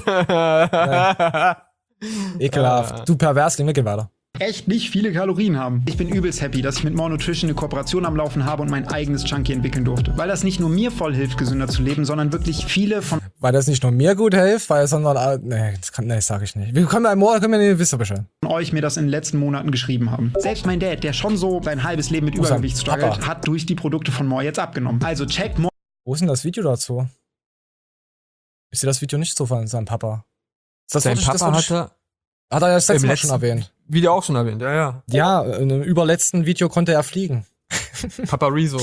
Ekelhaft. Du Perversling, wir gehen weiter. echt nicht viele Kalorien haben. Ich bin übelst happy, dass ich mit More Nutrition eine Kooperation am Laufen habe und mein eigenes Chunky entwickeln durfte. Weil das nicht nur mir voll hilft, gesünder zu leben, sondern wirklich viele von Weil das nicht nur mir gut hilft, weil sondern äh, nee, das kann, nee, das sag ich nicht. Wir können ja morgen, können wir nicht, wisst ihr Bescheid. euch mir das in den letzten Monaten geschrieben haben. Selbst mein Dad, der schon so sein halbes Leben mit Wo ist er? Übergewicht struggelt, Papa. hat durch die Produkte von More jetzt abgenommen. Also checkt More Wo ist denn das Video dazu? Ich sehe das Video nicht so von seinem Papa. Das Sein wurde ich- das Papa wurde ich- hatte, Hat er ja das letzte im Mal schon letzten- erwähnt. wie auch schon erwähnt, ja, ja. Ja, in einem überletzten Video konnte er fliegen. Papa Rezo.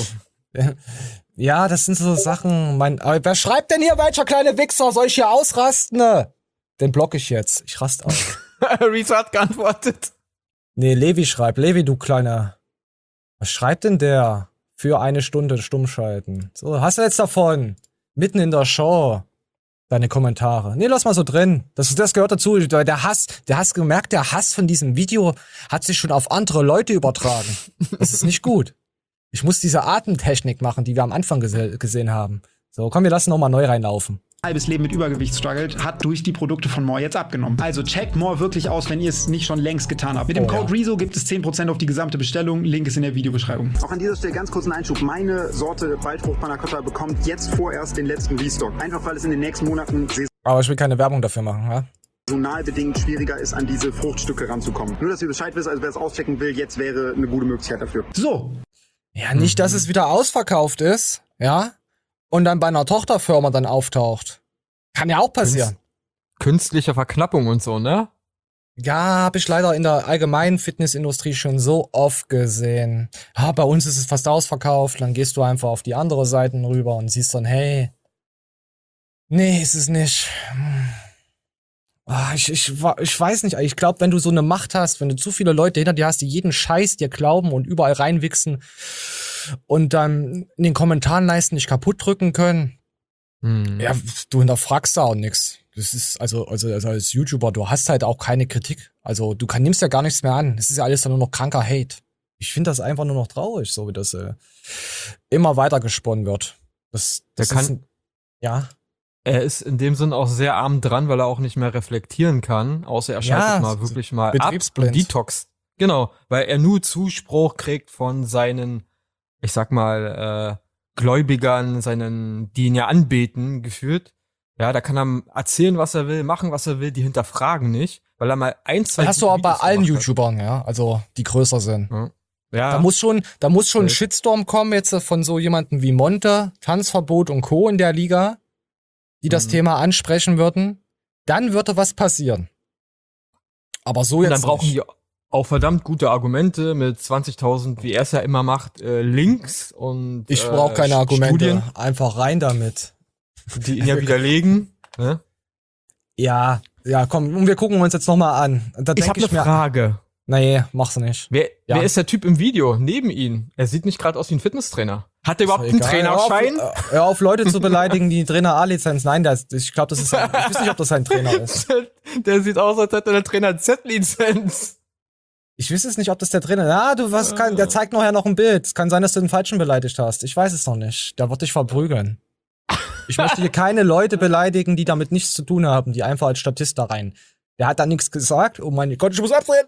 Ja, das sind so Sachen. Mein, aber wer schreibt denn hier, welcher kleine Wichser? Soll ich hier ausrasten? Ne? Den block ich jetzt. Ich rast aus. Rezo hat geantwortet. Nee, Levi schreibt. Levi, du kleiner. Was schreibt denn der? Für eine Stunde stumm schalten. So, hast du jetzt davon? Mitten in der Show. Deine Kommentare. Nee, lass mal so drin. Das, das gehört dazu. Der Hass, der Hass gemerkt, der Hass von diesem Video hat sich schon auf andere Leute übertragen. Das ist nicht gut. Ich muss diese Atemtechnik machen, die wir am Anfang gese gesehen haben. So, komm, wir lassen nochmal neu reinlaufen. halbes Leben mit Übergewicht struggelt, hat durch die Produkte von More jetzt abgenommen. Also checkt More wirklich aus, wenn ihr es nicht schon längst getan habt. Mit dem Oh, Code ja. Rezo gibt es zehn Prozent auf die gesamte Bestellung. Link ist in der Videobeschreibung. Auch an dieser Stelle ganz kurz ein Einschub. Meine Sorte Waldfrucht Panna Cotta bekommt jetzt vorerst den letzten Restock. Einfach weil es in den nächsten Monaten Aber ich will keine Werbung dafür machen, ja? saisonal bedingt schwieriger ist, an diese Fruchtstücke ranzukommen. Nur, dass ihr Bescheid wisst, also wer es auschecken will, jetzt wäre eine gute Möglichkeit dafür. So, Ja, nicht, dass es wieder ausverkauft ist, ja? Und dann bei einer Tochterfirma dann auftaucht. Kann ja auch passieren. Künstliche Verknappung und so, ne? Ja, habe ich leider in der allgemeinen Fitnessindustrie schon so oft gesehen. Ja, bei uns ist es fast ausverkauft, dann gehst du einfach auf die andere Seite rüber und siehst dann, hey, nee, ist es nicht. Hm. Ah, ich, ich, wa- ich weiß nicht, ich glaube, wenn du so eine Macht hast, wenn du zu viele Leute hinter dir hast, die jeden Scheiß dir glauben und überall reinwichsen und dann in den Kommentarleisten nicht kaputt drücken können, Hm. ja, du hinterfragst da auch nix. Das ist, also, also, also als YouTuber, du hast halt auch keine Kritik. Also, du kann, nimmst ja gar nichts mehr an. Das ist ja alles dann nur noch kranker Hate. Ich finde das einfach nur noch traurig, so wie das äh, immer weiter gesponnen wird. Das, Der das kann- ist, ein- ja. Er ist in dem Sinn auch sehr arm dran, weil er auch nicht mehr reflektieren kann, außer er schaltet Ja, mal wirklich mal ab betriebsblind. und Detox. Genau, weil er nur Zuspruch kriegt von seinen, ich sag mal, äh, Gläubigern, seinen, die ihn ja anbeten, gefühlt. Ja, da kann er erzählen, was er will, machen, was er will, die hinterfragen nicht, weil er mal ein, zwei Das hast du gute auch bei Videos allen gemacht hat. YouTubern, ja, also die größer sind. Ja, Da muss schon, da muss schon ein Safe. Shitstorm kommen jetzt von so jemanden wie Monte, Tanzverbot und Co. in der Liga, die das Mhm. Thema ansprechen würden. dann würde was passieren. Aber so Und jetzt dann brauchen nicht. die auch verdammt gute Argumente mit zwanzigtausend, wie er es ja immer macht, äh, Links und Ich brauche äh, keine Argumente. Studien, Einfach rein damit. die ihn ja widerlegen. Ne? Ja, ja, komm, und wir gucken uns jetzt nochmal an. Da Ich denk habe eine mir, Frage. Nee, mach's nicht. Wer, Ja. wer ist der Typ im Video neben ihm? Er sieht nicht gerade aus wie ein Fitnesstrainer. Hat er überhaupt einen Egal. Trainerschein? Hör auf, hör auf, Leute zu beleidigen, die Trainer A-Lizenz. Nein, das, ich glaube, das ist ein, ich weiß nicht, ob das ein Trainer ist. Der sieht aus, als hätte der Trainer Z-Lizenz. Ich weiß es nicht, ob das der Trainer ist. Ja, du, was kann, der zeigt nachher noch ein Bild. Es kann sein, dass du den Falschen beleidigt hast. Ich weiß es noch nicht. Der wird dich verprügeln. Ich möchte hier keine Leute beleidigen, die damit nichts zu tun haben, die einfach als Statist da rein. Der hat da nichts gesagt. Oh mein Gott, ich muss abdrehen.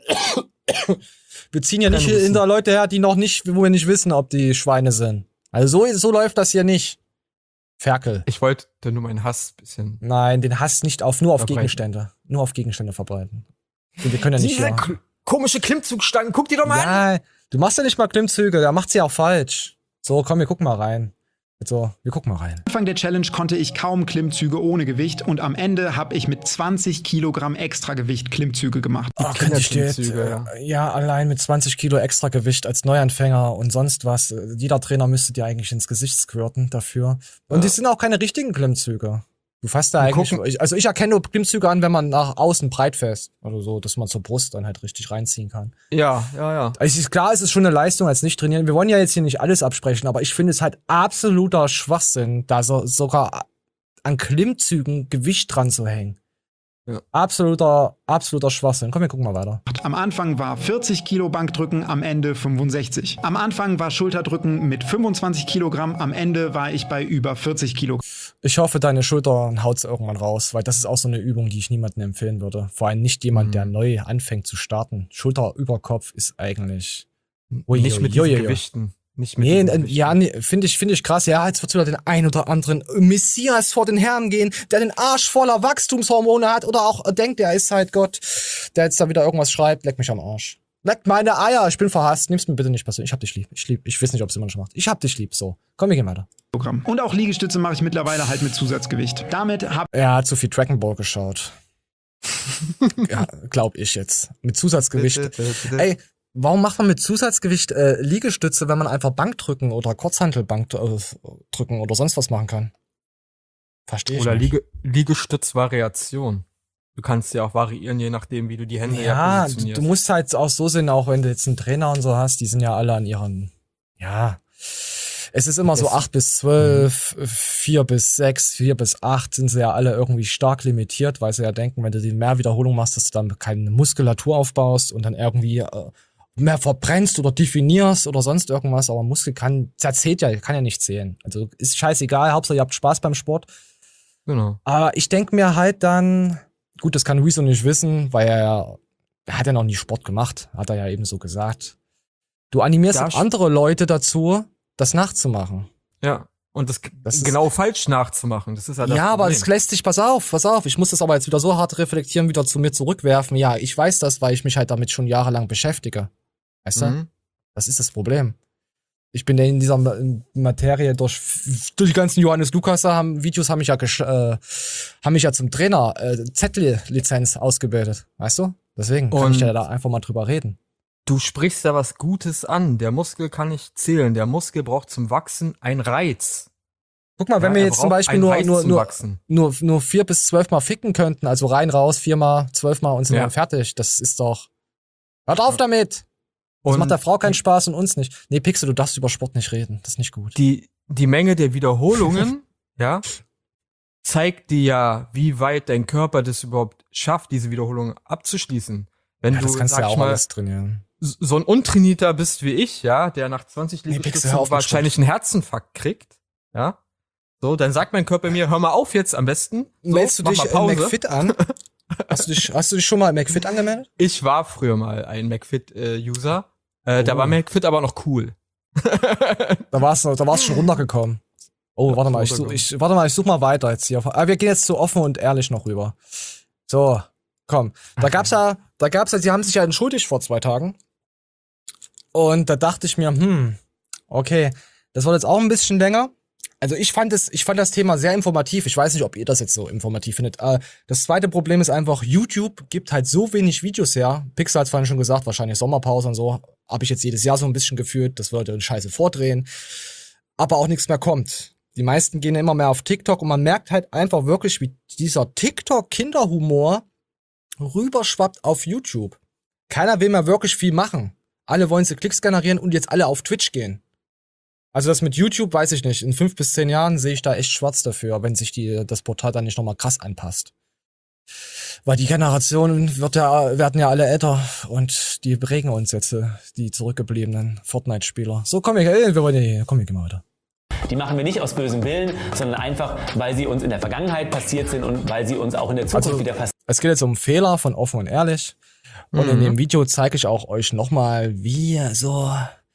Wir ziehen ja nicht hinter Leute her, die noch nicht, wo wir nicht wissen, ob die Schweine sind. Also so, so läuft das hier nicht. Ferkel. Ich wollte nur meinen Hass bisschen. Nein, den Hass nicht auf, nur auf Verbreiten. Gegenstände. Nur auf Gegenstände verbreiten. Wir können ja nicht Diese hier. k- komische Klimmzugstangen, guck die doch mal an. Ja, du machst ja nicht mal Klimmzüge, der macht sie auch falsch. So, komm, wir gucken mal rein. So, wir gucken mal rein. Am Anfang der Challenge konnte ich kaum Klimmzüge ohne Gewicht und am Ende habe ich mit zwanzig Kilogramm Extragewicht Klimmzüge gemacht. Oh, könnte ich dir jetzt, Kinderklimmzüge, äh, ja, allein mit zwanzig Kilo extra Gewicht als Neuanfänger und sonst was. äh, Jeder Trainer müsste dir eigentlich ins Gesicht squirten dafür. Und Ja. die sind auch keine richtigen Klimmzüge. Du fasst da Und eigentlich, gucken- ich, also ich erkenne nur Klimmzüge an, wenn man nach außen breit fässt. Oder so, dass man zur Brust dann halt richtig reinziehen kann. Ja, ja, ja. Also es ist klar, es ist schon eine Leistung als nicht trainieren. Wir wollen ja jetzt hier nicht alles absprechen, aber ich finde es halt absoluter Schwachsinn, da so, sogar an Klimmzügen Gewicht dran zu hängen. Ja. Absoluter, absoluter Schwachsinn. Komm, wir gucken mal weiter. Am Anfang war vierzig Kilo Bankdrücken, am Ende fünfundsechzig. Am Anfang war Schulterdrücken mit fünfundzwanzig Kilogramm, am Ende war ich bei über vierzig Kilo. Ich hoffe, deine Schulter haut's irgendwann raus, weil das ist auch so eine Übung, die ich niemandem empfehlen würde. Vor allem nicht jemand, Mhm. der neu anfängt zu starten. Schulter über Kopf ist eigentlich. Nicht mit diesen Uiuiui. Gewichten. Nicht mit Nee, diesen äh, Gewichten. ja, nee, finde ich, finde ich krass. Ja, jetzt wird wieder den ein oder anderen Messias vor den Herrn gehen, der den Arsch voller Wachstumshormone hat oder auch denkt, er ist halt Gott, der jetzt da wieder irgendwas schreibt. Leck mich am Arsch. Leck meine Eier, ich bin verhasst. Nimm's mir bitte nicht persönlich. Ich hab dich lieb. Ich lieb. Ich weiß nicht, ob es immer noch macht. Ich hab dich lieb. So. Komm, wir gehen weiter. Und auch Liegestütze mache ich mittlerweile halt mit Zusatzgewicht. Damit habe Er hat zu viel Dragon Ball geschaut. Ja, glaub ich jetzt. Mit Zusatzgewicht. Ey, warum macht man mit Zusatzgewicht äh, Liegestütze, wenn man einfach Bankdrücken oder Kurzhantelbank äh, drücken oder sonst was machen kann? Verstehe ich Oder nicht. Liege, Liegestützvariation. Du kannst ja auch variieren, je nachdem, wie du die Hände ja, Ja, du, positionierst. du musst halt auch so sehen, auch wenn du jetzt einen Trainer und so hast, die sind ja alle an ihren, ja, es ist immer so Das- acht bis zwölf, vier bis sechs, vier bis acht sind sie ja alle irgendwie stark limitiert, weil sie ja denken, wenn du die mehr Wiederholung machst, dass du dann keine Muskulatur aufbaust und dann irgendwie äh, mehr verbrennst oder definierst oder sonst irgendwas, aber Muskel kann, zählt ja, kann ja nicht zählen. Also ist scheißegal, Hauptsache ihr habt Spaß beim Sport. Genau. Aber ich denk mir halt dann, gut, das kann Rezo nicht wissen, weil er ja, er hat ja noch nie Sport gemacht, hat er ja eben so gesagt. Du animierst Da halt sch- andere Leute dazu, das nachzumachen. Ja. Und das, Das ist- genau falsch nachzumachen. Das ist halt das Ja, aber Problem. es lässt sich, pass auf, pass auf, ich muss das aber jetzt wieder so hart reflektieren, wieder zu mir zurückwerfen. Ja, ich weiß das, weil ich mich halt damit schon jahrelang beschäftige. Weißt du? Mhm. Das ist das Problem. Ich bin ja in dieser Ma- Materie durch, durch die ganzen Johannes Lukas haben, Videos haben mich ja gesch äh, haben mich ja zum Trainer äh, Z-Lizenz ausgebildet, weißt du? Deswegen kann ich Und- ja da einfach mal drüber reden. Du sprichst da was Gutes an. Der Muskel kann nicht zählen. Der Muskel braucht zum Wachsen einen Reiz. Guck mal, wenn Ja, wir er jetzt zum braucht Beispiel einen nur, Reiz nur, zum nur, Wachsen. nur, nur vier bis zwölf Mal ficken könnten, also rein, raus, viermal, zwölfmal und sind Ja. dann fertig. Das ist doch. Hört auf damit! Das Und macht der Frau keinen Spaß und uns nicht. Nee, Pixel, du darfst über Sport nicht reden. Das ist nicht gut. die, die Menge der Wiederholungen, ja, zeigt dir ja, wie weit dein Körper das überhaupt schafft, diese Wiederholungen abzuschließen. Wenn Ja, du, das kannst du sag ja ich auch mal, alles trainieren. s- so ein Untrainierter bist wie ich, ja, der nach zwanzig Nee, Pixel, Liegestützen hör auf mit wahrscheinlich einen Herzinfarkt kriegt, ja, so, dann sagt mein Körper mir, hör mal auf jetzt am besten. So, Meldest du mach dich mal in Pause. McFit an? Hast du dich, hast du dich schon mal in McFit angemeldet? Ich war früher mal ein McFit-User. Äh, Da Oh. war McFit aber noch cool. Da warst du, da warst du schon runtergekommen. Oh, warte mal, ich such, ich, warte mal, ich such mal weiter jetzt hier. Ah, wir gehen jetzt so offen und ehrlich noch rüber. So, komm. Da gab's ja, da gab's ja, sie haben sich ja entschuldigt vor zwei Tagen. Und da dachte ich mir, hm, okay, das wird jetzt auch ein bisschen länger. Also ich fand es, ich fand das Thema sehr informativ. Ich weiß nicht, ob ihr das jetzt so informativ findet. Äh, das zweite Problem ist einfach, YouTube gibt halt so wenig Videos her. Pixar hat's vorhin schon gesagt, wahrscheinlich Sommerpause und so. Habe ich jetzt jedes Jahr so ein bisschen gefühlt, dass Leute Scheiße vordrehen. Aber auch nichts mehr kommt. Die meisten gehen immer mehr auf TikTok und man merkt halt einfach wirklich, wie dieser TikTok-Kinderhumor rüberschwappt auf YouTube. Keiner will mehr wirklich viel machen. Alle wollen sie Klicks generieren und jetzt alle auf Twitch gehen. Also das mit YouTube weiß ich nicht. In fünf bis zehn Jahren sehe ich da echt schwarz dafür, wenn sich die, das Portal dann nicht nochmal krass anpasst. Weil die Generation wird ja, werden ja alle älter und die prägen uns jetzt, die zurückgebliebenen Fortnite-Spieler. So, komm, ich, ey, wir wollen ja, komm, ich geh mal weiter. Die machen wir nicht aus bösem Willen, sondern einfach, weil sie uns in der Vergangenheit passiert sind und weil sie uns auch in der Zukunft also, wieder passieren. Es geht jetzt um Fehler von offen und ehrlich. Und mhm. in dem Video zeige ich auch euch nochmal, wie so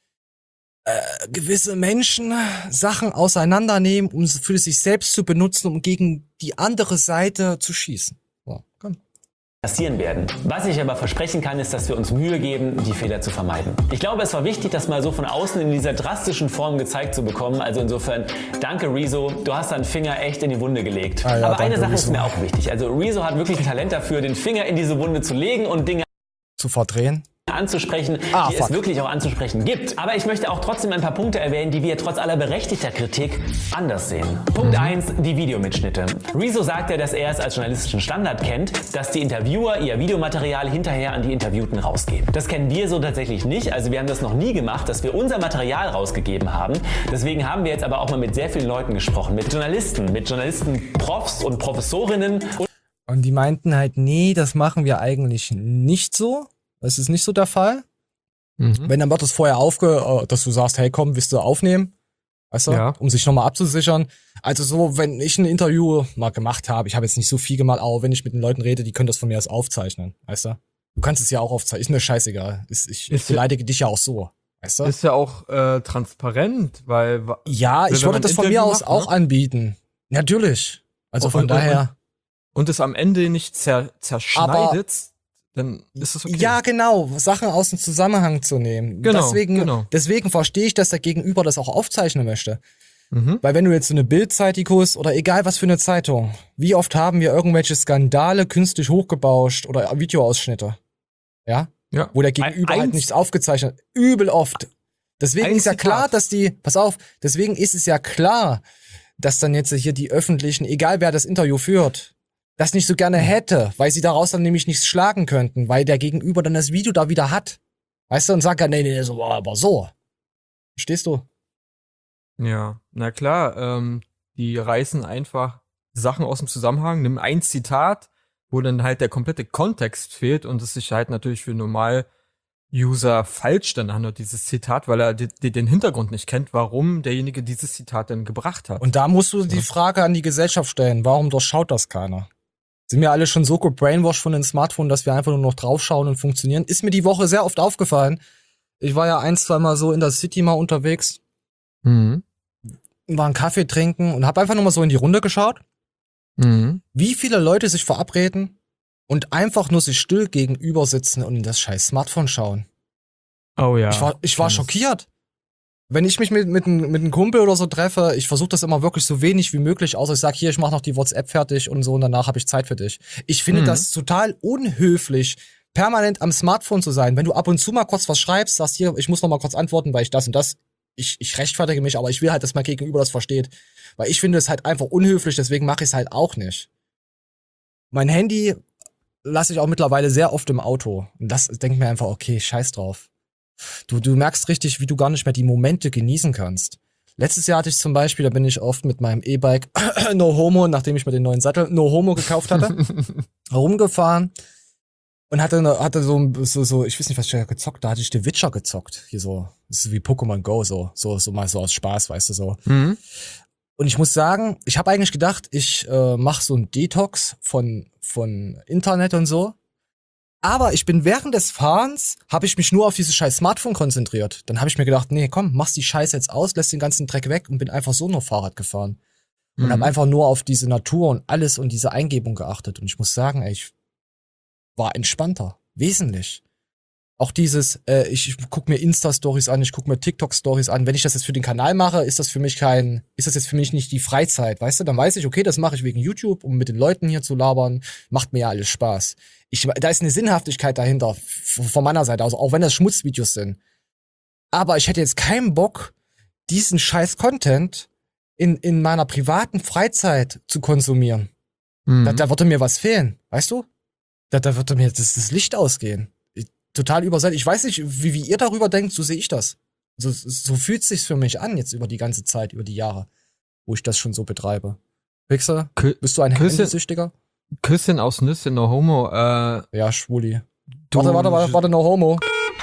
äh, gewisse Menschen Sachen auseinandernehmen, um für sich selbst zu benutzen, um gegen die andere Seite zu schießen. So, komm. passieren werden. Was ich aber versprechen kann, ist, dass wir uns Mühe geben, die Fehler zu vermeiden. Ich glaube, es war wichtig, das mal so von außen in dieser drastischen Form gezeigt zu bekommen. Also insofern, danke Rezo, du hast deinen Finger echt in die Wunde gelegt. Ah ja, aber eine Sache Rezo. ist mir auch wichtig. Also Rezo hat wirklich ein Talent dafür, den Finger in diese Wunde zu legen und Dinge zu verdrehen. anzusprechen, Ah, die fuck. es wirklich auch anzusprechen gibt. Aber ich möchte auch trotzdem ein paar Punkte erwähnen, die wir trotz aller berechtigter Kritik anders sehen. Punkt eins, die Videomitschnitte. Rezo sagt ja, dass er es als journalistischen Standard kennt, dass die Interviewer ihr Videomaterial hinterher an die Interviewten rausgeben. Das kennen wir so tatsächlich nicht. Also wir haben das noch nie gemacht, dass wir unser Material rausgegeben haben. Deswegen haben wir jetzt aber auch mal mit sehr vielen Leuten gesprochen. Mit Journalisten, mit Journalisten, Profs und Professorinnen. Und die meinten halt, nee, das machen wir eigentlich nicht so. Das ist nicht so der Fall. Mhm. Wenn, dann wird es vorher aufge, dass du sagst, hey komm, willst du aufnehmen? Weißt du? Ja. Um sich nochmal abzusichern. Also so, wenn ich ein Interview mal gemacht habe, ich habe jetzt nicht so viel gemacht, aber wenn ich mit den Leuten rede, die können das von mir aus aufzeichnen. Weißt du? Du kannst es ja auch aufzeichnen. Ist mir scheißegal. Ist, ich, ich Ist ja- beleidige dich ja auch so. Weißt du? Ist ja auch äh, transparent, weil wa- Ja, wenn ich man würde ein das von mir Interview aus macht, auch ne? anbieten. Natürlich. Also Und- von und- daher. und es am Ende nicht zer zerschneidet, dann ist es okay. Ja, genau, Sachen aus dem Zusammenhang zu nehmen. Genau, deswegen, genau. deswegen verstehe ich, dass der Gegenüber das auch aufzeichnen möchte. Mhm. Weil wenn du jetzt so eine Bild-Zeitikus oder egal was für eine Zeitung, wie oft haben wir irgendwelche Skandale künstlich hochgebauscht oder Videoausschnitte? Ja? Ja. Wo der Gegenüber Ein- halt nichts aufgezeichnet hat. Übel oft. Deswegen Ein ist ja Zitat. klar, dass die, pass auf, deswegen ist es ja klar, dass dann jetzt hier die Öffentlichen, egal wer das Interview führt, das nicht so gerne hätte, weil sie daraus dann nämlich nichts schlagen könnten, weil der Gegenüber dann das Video da wieder hat. Weißt du, und sagt dann, nee, nee, so, aber so. Verstehst du? Ja, na klar, ähm, die reißen einfach Sachen aus dem Zusammenhang, nimm ein Zitat, wo dann halt der komplette Kontext fehlt und es sich halt natürlich für Normal-User falsch dann anhört, dieses Zitat, weil er die, die, den Hintergrund nicht kennt, warum derjenige dieses Zitat denn gebracht hat. Und da musst du die Frage an die Gesellschaft stellen, warum durchschaut das keiner? Sind wir alle schon so gebrainwashed von den Smartphones, dass wir einfach nur noch draufschauen und funktionieren? Ist mir die Woche sehr oft aufgefallen. Ich war ja ein, zwei Mal so in der City mal unterwegs, Mhm. war einen Kaffee trinken und habe einfach nur mal so in die Runde geschaut, Mhm. wie viele Leute sich verabreden und einfach nur sich still gegenüber sitzen und in das scheiß Smartphone schauen. Oh ja. Ich war, ich war kenn es. schockiert. Wenn ich mich mit, mit, einem- mit einem Kumpel oder so treffe, ich versuche das immer wirklich so wenig wie möglich, außer ich sag hier, ich mache noch die WhatsApp fertig und so und danach habe ich Zeit für dich. Ich finde Mhm. das total unhöflich, permanent am Smartphone zu sein. Wenn du ab und zu mal kurz was schreibst, sagst hier, ich muss noch mal kurz antworten, weil ich das und das, ich, ich rechtfertige mich, aber ich will halt, dass mein Gegenüber das versteht. Weil ich finde es halt einfach unhöflich, deswegen mache ich es halt auch nicht. Mein Handy lasse ich auch mittlerweile sehr oft im Auto. Und das denkt mir einfach, okay, scheiß drauf. Du, du merkst richtig, wie du gar nicht mehr die Momente genießen kannst. Letztes Jahr hatte ich zum Beispiel, da bin ich oft mit meinem E-Bike No Homo, nachdem ich mir den neuen Sattel No Homo gekauft hatte, herumgefahren und hatte, ne- hatte so, so, so, ich weiß nicht, was ich da gezockt, da hatte ich The Witcher gezockt. Hier so, das ist wie Pokémon Go, so, so, so mal so aus Spaß, weißt du, so. Mhm. Und ich muss sagen, ich habe eigentlich gedacht, ich äh, mache so einen Detox von, von Internet und so. Aber ich bin während des Fahrens, habe ich mich nur auf dieses scheiß Smartphone konzentriert. Dann habe ich mir gedacht, nee, komm, machst die Scheiße jetzt aus, lässt den ganzen Dreck weg und bin einfach so nur Fahrrad gefahren. Und Mhm. habe einfach nur auf diese Natur und alles und diese Eingebung geachtet. Und ich muss sagen, ey, ich war entspannter. Wesentlich. Auch dieses, äh, ich guck mir Insta-Stories an, ich guck mir TikTok-Stories an. Wenn ich das jetzt für den Kanal mache, ist das für mich kein, ist das jetzt für mich nicht die Freizeit, weißt du? Dann weiß ich, okay, das mache ich wegen YouTube, um mit den Leuten hier zu labern. Macht mir ja alles Spaß. Ich, da ist eine Sinnhaftigkeit dahinter, von meiner Seite aus, auch wenn das Schmutzvideos sind. Aber ich hätte jetzt keinen Bock, diesen scheiß Content in, in meiner privaten Freizeit zu konsumieren. Mhm. Da, da würde mir was fehlen, weißt du? Da, da würde mir das, das Licht ausgehen. Total übersättigt. Ich weiß nicht, wie, wie ihr darüber denkt, so sehe ich das. So, so fühlt es sich für mich an, jetzt über die ganze Zeit, über die Jahre, wo ich das schon so betreibe. Pixel, bist du ein Handysüchtiger? Küsschen aus Nüsschen, no homo. Äh, ja, Schwuli. Warte, warte, warte, warte, no homo.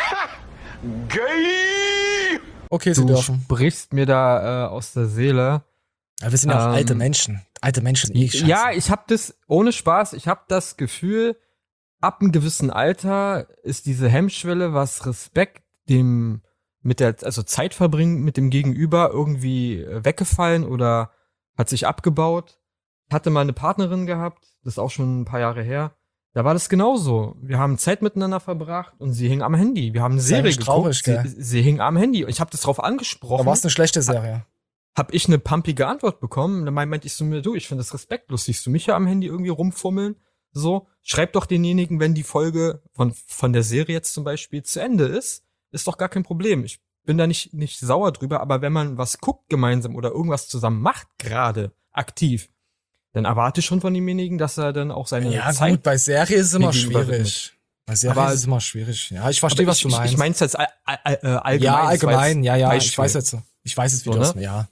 Gay! Okay, sie du dürfen. sprichst mir da äh, aus der Seele. Ja, wir sind ja auch ähm, alte Menschen. Alte Menschen, eh scheiße. Ja, ich hab das, ohne Spaß, ich hab das Gefühl, ab einem gewissen Alter ist diese Hemmschwelle, was Respekt dem mit der, also Zeit verbringen mit dem Gegenüber irgendwie weggefallen oder hat sich abgebaut. Hatte mal eine Partnerin gehabt, das ist auch schon ein paar Jahre her. Da war das genauso. Wir haben Zeit miteinander verbracht und sie hing am Handy. Wir haben eine Serie geguckt. Traurig, sie, sie hing am Handy. Und ich habe das drauf angesprochen. Da war es eine schlechte Serie. Hab ich eine pumpige Antwort bekommen. Dann meinte ich so mir, du, ich finde das respektlos. Siehst du mich ja am Handy irgendwie rumfummeln? So, schreib doch denjenigen, wenn die Folge von, von der Serie jetzt zum Beispiel zu Ende ist, ist doch gar kein Problem. Ich bin da nicht, nicht sauer drüber, aber wenn man was guckt gemeinsam oder irgendwas zusammen macht, gerade aktiv, dann erwarte ich schon von demjenigen, dass er dann auch seine ja, Zeit... Ja gut, bei Serie ist es immer schwierig. Widmet. Bei Serie aber, ist es immer schwierig. Ja, ich verstehe, was ich, du meinst. Ich mein's jetzt all, all, all, allgemein. Ja, allgemein, ja, ja, Beispiel. ich weiß jetzt, ich weiß jetzt, wie so, du das, ne? ja.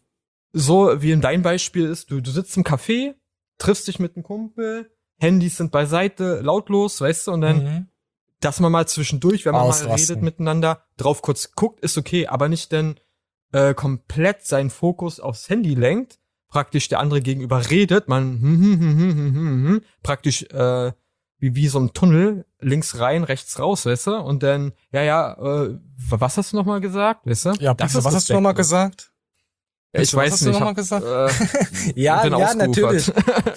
So wie in deinem Beispiel ist, du, du sitzt im Café, triffst dich mit einem Kumpel, Handys sind beiseite, lautlos, weißt du, und dann, mhm. dass man mal zwischendurch, wenn man Ausrasten. mal redet miteinander, drauf kurz guckt, ist okay, aber nicht dann äh, komplett seinen Fokus aufs Handy lenkt, praktisch der andere gegenüber redet, man hm, hm, hm, hm, hm, hm, hm, praktisch äh, wie, wie so ein Tunnel, links rein, rechts raus, weißt du, und dann, ja, ja, äh, was hast du nochmal gesagt, weißt du? Ja, das was hast du nochmal gesagt? Ja, ich weiß was nicht. Hast du hab, gesagt? Äh, ja, ja, natürlich.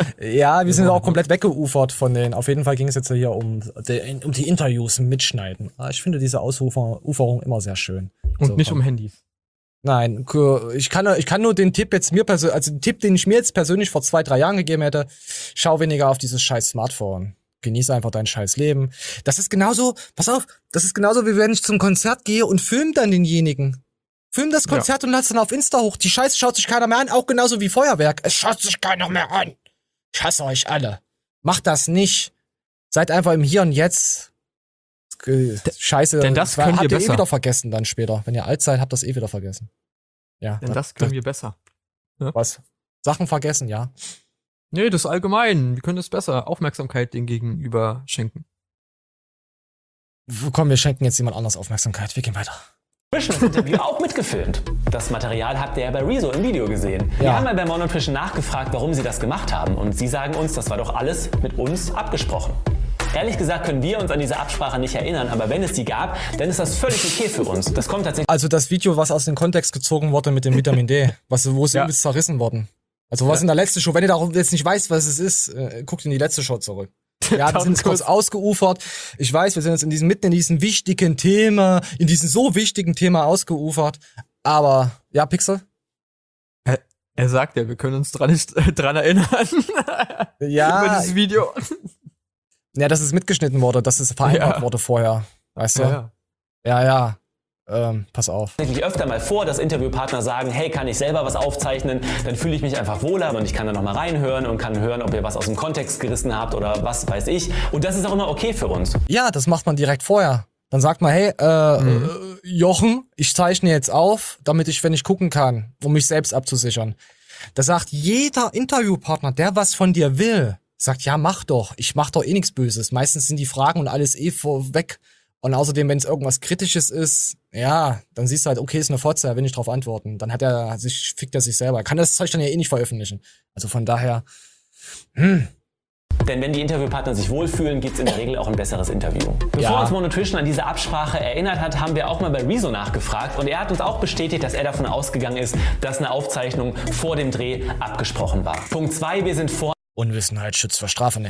Ja, wir sind auch komplett weggeufert von den. Auf jeden Fall ging es jetzt hier um die, um die Interviews mitschneiden. Ich finde diese Ausuferung immer sehr schön. Und so, nicht komm. um Handys. Nein, ich kann, ich kann nur den Tipp jetzt mir persönlich, also den Tipp, den ich mir jetzt persönlich vor zwei, drei Jahren gegeben hätte, schau weniger auf dieses scheiß Smartphone. Genieße einfach dein scheiß Leben. Das ist genauso, pass auf, das ist genauso, wie wenn ich zum Konzert gehe und film dann denjenigen. Film das Konzert ja. und lass dann auf Insta hoch. Die Scheiße schaut sich keiner mehr an, auch genauso wie Feuerwerk. Es schaut sich keiner mehr an. Ich hasse euch alle. Macht das nicht. Seid einfach im Hier und Jetzt. Scheiße. Denn das können habt wir ihr besser. eh wieder vergessen dann später. Wenn ihr alt seid, habt ihr das eh wieder vergessen. Ja. Denn das können wir besser. Ja? Was? Sachen vergessen, ja. Nee, das ist allgemein. Wir können das besser. Aufmerksamkeit dem Gegenüber schenken. Komm, wir schenken jetzt jemand anders Aufmerksamkeit. Wir gehen weiter. Fish das Interview auch mitgefilmt. Das Material habt ihr ja bei Rezo im Video gesehen. Ja. Wir haben mal bei Mon und Fish nachgefragt, warum sie das gemacht haben. Und sie sagen uns, das war doch alles mit uns abgesprochen. Ehrlich gesagt können wir uns an diese Absprache nicht erinnern, aber wenn es die gab, dann ist das völlig okay für uns. Das kommt tatsächlich. Also das Video, was aus dem Kontext gezogen wurde mit dem Vitamin D, was, wo es ja. übelst zerrissen worden. Also was ja. in der letzten Show, wenn ihr da jetzt nicht weißt, was es ist, äh, guckt in die letzte Show zurück. Ja, wir sind jetzt kurz ausgeufert. Ich weiß, wir sind jetzt in diesem, mitten in diesem wichtigen Thema, in diesem so wichtigen Thema ausgeufert. Aber, ja, Pixel? Er, er sagt ja, wir können uns dran, nicht, äh, dran erinnern. Ja. Über dieses Video. Ja, dass es mitgeschnitten wurde, dass es vereinbart ja. wurde vorher. Weißt du? Ja, ja. Ja, ja. Ähm, pass auf. Tatsächlich öfter mal vor, dass Interviewpartner sagen, hey, kann ich selber was aufzeichnen? Dann fühle ich mich einfach wohler und ich kann da nochmal reinhören und kann hören, ob ihr was aus dem Kontext gerissen habt oder was weiß ich. Und das ist auch immer okay für uns. Ja, das macht man direkt vorher. Dann sagt man, hey, äh, mhm. äh, Jochen, ich zeichne jetzt auf, damit ich, wenn ich gucken kann, um mich selbst abzusichern. Da sagt jeder Interviewpartner, der was von dir will, sagt, ja, mach doch. Ich mach doch eh nichts Böses. Meistens sind die Fragen und alles eh vorweg. Und außerdem, wenn es irgendwas Kritisches ist, ja, dann siehst du halt, okay, ist eine Fotze, er will nicht drauf antworten. Dann hat er sich, fickt er sich selber. Er kann das Zeug dann ja eh nicht veröffentlichen. Also von daher, hm. Denn wenn die Interviewpartner sich wohlfühlen, gibt es in der Regel auch ein besseres Interview. Bevor ja. uns Mon und Fish an diese Absprache erinnert hat, haben wir auch mal bei Rezo nachgefragt. Und er hat uns auch bestätigt, dass er davon ausgegangen ist, dass eine Aufzeichnung vor dem Dreh abgesprochen war. Punkt zwei, wir sind vor... Unwissenheit schützt vor Strafe nicht.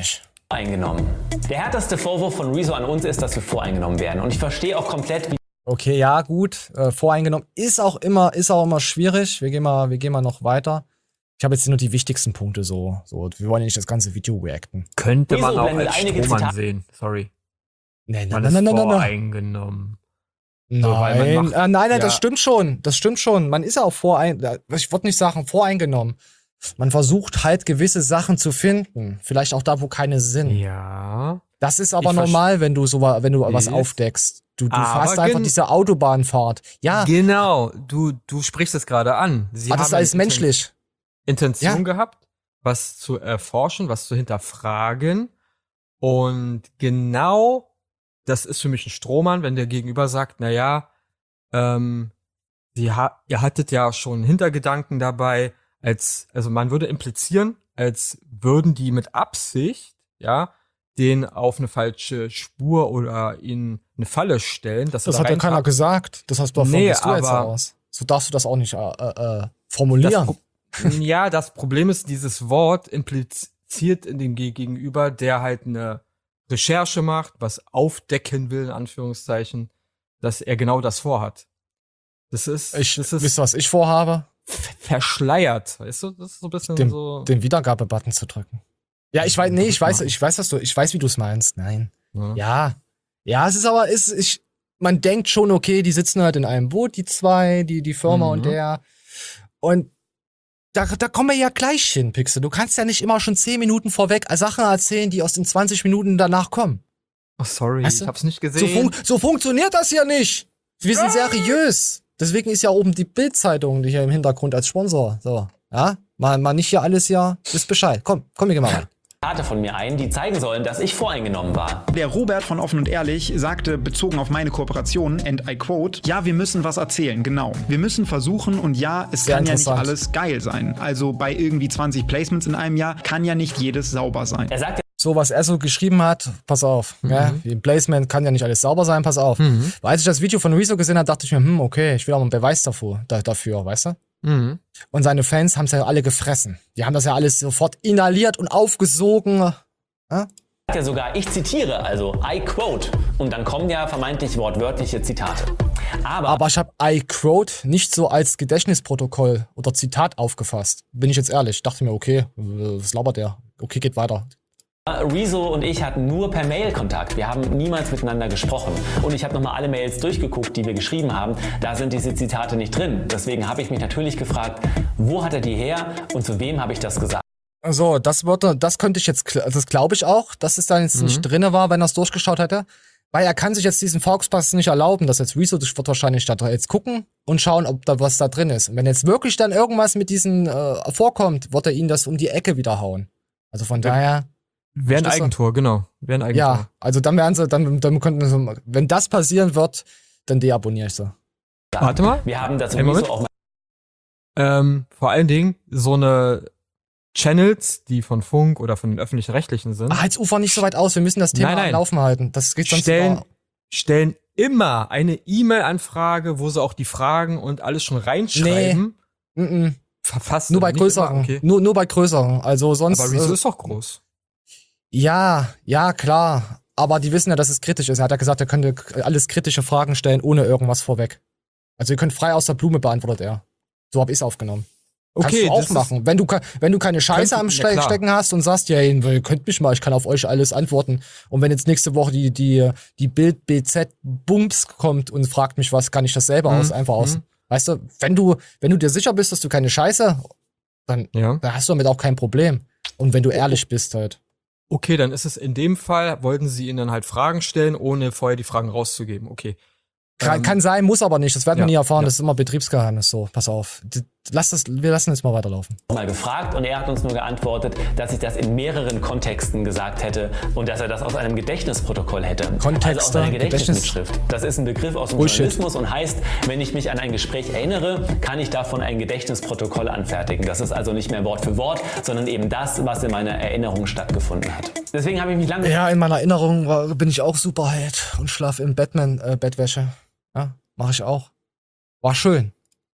Eingenommen. Der härteste Vorwurf von Rezo an uns ist, dass wir voreingenommen werden. Und ich verstehe auch komplett, wie Okay, ja, gut. Äh, voreingenommen ist auch immer, ist auch immer schwierig. Wir gehen mal, wir gehen mal noch weiter. Ich habe jetzt nur die wichtigsten Punkte so. so. Wir wollen ja nicht das ganze Video reacten. Könnte Rezo man auch blendet als einige Strohmann Zitate- sehen. Sorry. Nein, Man nein, nein, ist nein, nein, nein. voreingenommen. So, weil man Nein, macht- äh, nein, nein, ja. das stimmt schon. Das stimmt schon. Man ist ja auch vorein, ich würde nicht sagen voreingenommen. Man versucht halt gewisse Sachen zu finden. Vielleicht auch da, wo keine sind. Ja. Das ist aber Ich verste- normal, wenn du so, wenn du was Yes. aufdeckst. Du, du Aber fährst einfach gen- diese Autobahnfahrt. Ja, Genau, du, du sprichst es gerade an. Sie aber das ist alles eine Inten- menschlich. Intention Ja. gehabt, was zu erforschen, was zu hinterfragen. Und genau das ist für mich ein Strohmann, wenn der Gegenüber sagt, na ja, ähm, sie ha ihr hattet ja schon Hintergedanken dabei, als, also man würde implizieren, als würden die mit Absicht, ja, den auf eine falsche Spur oder ihn eine Falle stellen. Dass er Das da hat ja rein- keiner gesagt. Das hast du davon Nee, bist du jetzt aber- aus. So darfst du das auch nicht äh, äh, Das formulieren. Pro ja, das Problem ist, dieses Wort impliziert in dem Ge- Gegenüber, der halt eine Recherche macht, was aufdecken will, in Anführungszeichen, dass er genau das vorhat. Das ist, Ich, das ist wisst ihr, was ich vorhabe? verschleiert, weißt du? Das ist so ein bisschen Den, so. den Wiedergabebutton zu drücken. Ja, ich weiß, nee, ich weiß, ich weiß, was du, ich weiß, wie du es meinst. Nein. Ja. Ja. Ja, es ist aber, es, ich, man denkt schon, okay, die sitzen halt in einem Boot, die zwei, die, die Firma Mhm. und der. Und da, da kommen wir ja gleich hin, Pixel. Du kannst ja nicht immer schon zehn Minuten vorweg Sachen erzählen, die aus den zwanzig Minuten danach kommen. Oh, sorry, Weißt du? ich hab's nicht So, gesehen. fun so funktioniert das ja nicht. Wir sind seriös. Deswegen ist ja oben die Bild-Zeitung hier im Hintergrund als Sponsor. So, ja? Mal, mal nicht hier alles ja. Wisst Bescheid. Komm, komm, wir gehen mal rein. Zitate von mir ein, die zeigen sollen, dass ich voreingenommen war. Der Robert von Offen und Ehrlich sagte, bezogen auf meine Kooperation, and I quote, ja, wir müssen was erzählen, genau. Wir müssen versuchen und ja, es Sehr kann ja nicht interessant. alles geil sein. Also bei irgendwie zwanzig Placements in einem Jahr kann ja nicht jedes sauber sein. Er sagt, So, was er so geschrieben hat, pass auf. Ja, im Placement kann ja nicht alles sauber sein, pass auf. Mhm. Weil als ich das Video von Rezo gesehen habe, dachte ich mir, hm, okay, ich will auch einen Beweis davor, da, dafür, weißt du? Mhm. Und seine Fans haben es ja alle gefressen. Die haben das ja alles sofort inhaliert und aufgesogen. Ja? ja sogar, ich zitiere, also I quote. Und dann kommen ja vermeintlich wortwörtliche Zitate. Aber, Aber ich habe I quote nicht so als Gedächtnisprotokoll oder Zitat aufgefasst. Bin ich jetzt ehrlich. Dachte mir, okay, äh, was labert der? Okay, geht weiter. Rezo und ich hatten nur per Mail Kontakt. Wir haben niemals miteinander gesprochen. Und ich habe nochmal alle Mails durchgeguckt, die wir geschrieben haben. Da sind diese Zitate nicht drin. Deswegen habe ich mich natürlich gefragt, wo hat er die her und zu wem habe ich das gesagt? So, das würde, das könnte ich jetzt, das glaube ich auch, dass es da jetzt Mhm. nicht drinne war, wenn er es durchgeschaut hätte. Weil er kann sich jetzt diesen Fauxpass nicht erlauben, dass jetzt Rezo, das wird wahrscheinlich da jetzt gucken und schauen, ob da was da drin ist. Und wenn jetzt wirklich dann irgendwas mit diesen äh, vorkommt, wird er ihn das um die Ecke wieder hauen. Also von Ja. daher. Wäre ein Verstehst du? Eigentor, genau. Wäre ein Eigentor. Ja, also dann werden sie, dann, dann könnten sie, wenn das passieren wird, dann deabonniere ich sie. Warte mal. Wir haben das Einen Rezo Moment. auch mal Ähm, vor allen Dingen so eine Channels, die von Funk oder von den Öffentlich-Rechtlichen sind, Ah, jetzt ufer nicht so weit aus, wir müssen das Thema Nein, nein. am Laufen halten. Das geht sonst stellen, über- stellen immer eine E-Mail-Anfrage, wo sie auch die Fragen und alles schon reinschreiben. Mm -mm. Verfassen. Nur bei Nicht größeren. immer, okay. Nur, nur bei größeren. Also sonst. Aber Rezo äh, ist doch groß. Ja, ja, klar. Aber die wissen ja, dass es kritisch ist. Er hat ja gesagt, er könnte k- alles kritische Fragen stellen, ohne irgendwas vorweg. Also ihr könnt frei aus der Blume, beantwortet er. So hab ich's aufgenommen. Kannst Okay, du auch das ist- machen. Wenn du, ke- wenn du keine Scheiße Könnte- am ja, Ste klar. Stecken hast und sagst, ja, ihr könnt mich mal, ich kann auf euch alles antworten. Und wenn jetzt nächste Woche die, die, die Bild B Z Bums kommt und fragt mich was, kann ich das selber Mhm, aus, einfach aus. mhm. Weißt du, wenn du, wenn du dir sicher bist, dass du keine Scheiße, dann, Ja. dann hast du damit auch kein Problem. Und wenn du ehrlich bist halt. Okay, dann ist es in dem Fall, wollten sie ihnen dann halt Fragen stellen, ohne vorher die Fragen rauszugeben. Okay. Kann, Ähm, kann sein, muss aber nicht. Das werden wir ja, nie erfahren. ja. Das ist immer Betriebsgeheimnis. So, pass auf. D lass das, wir lassen jetzt mal weiterlaufen. mal gefragt und er hat uns nur geantwortet, dass ich das in mehreren Kontexten gesagt hätte und dass er das aus einem Gedächtnisprotokoll hätte. Kontexte, also aus einer Gedächtnis- Gedächtnismitschrift. Das ist ein Begriff aus dem Bullshit. Journalismus und heißt, wenn ich mich an ein Gespräch erinnere, kann ich davon ein Gedächtnisprotokoll anfertigen. Das ist also nicht mehr Wort für Wort, sondern eben das, was in meiner Erinnerung stattgefunden hat. Deswegen habe ich mich lange Ja, in meiner Erinnerung war, bin ich auch Superheld und schlaf in Batman, äh, Bettwäsche. Ja, mache ich auch. War schön.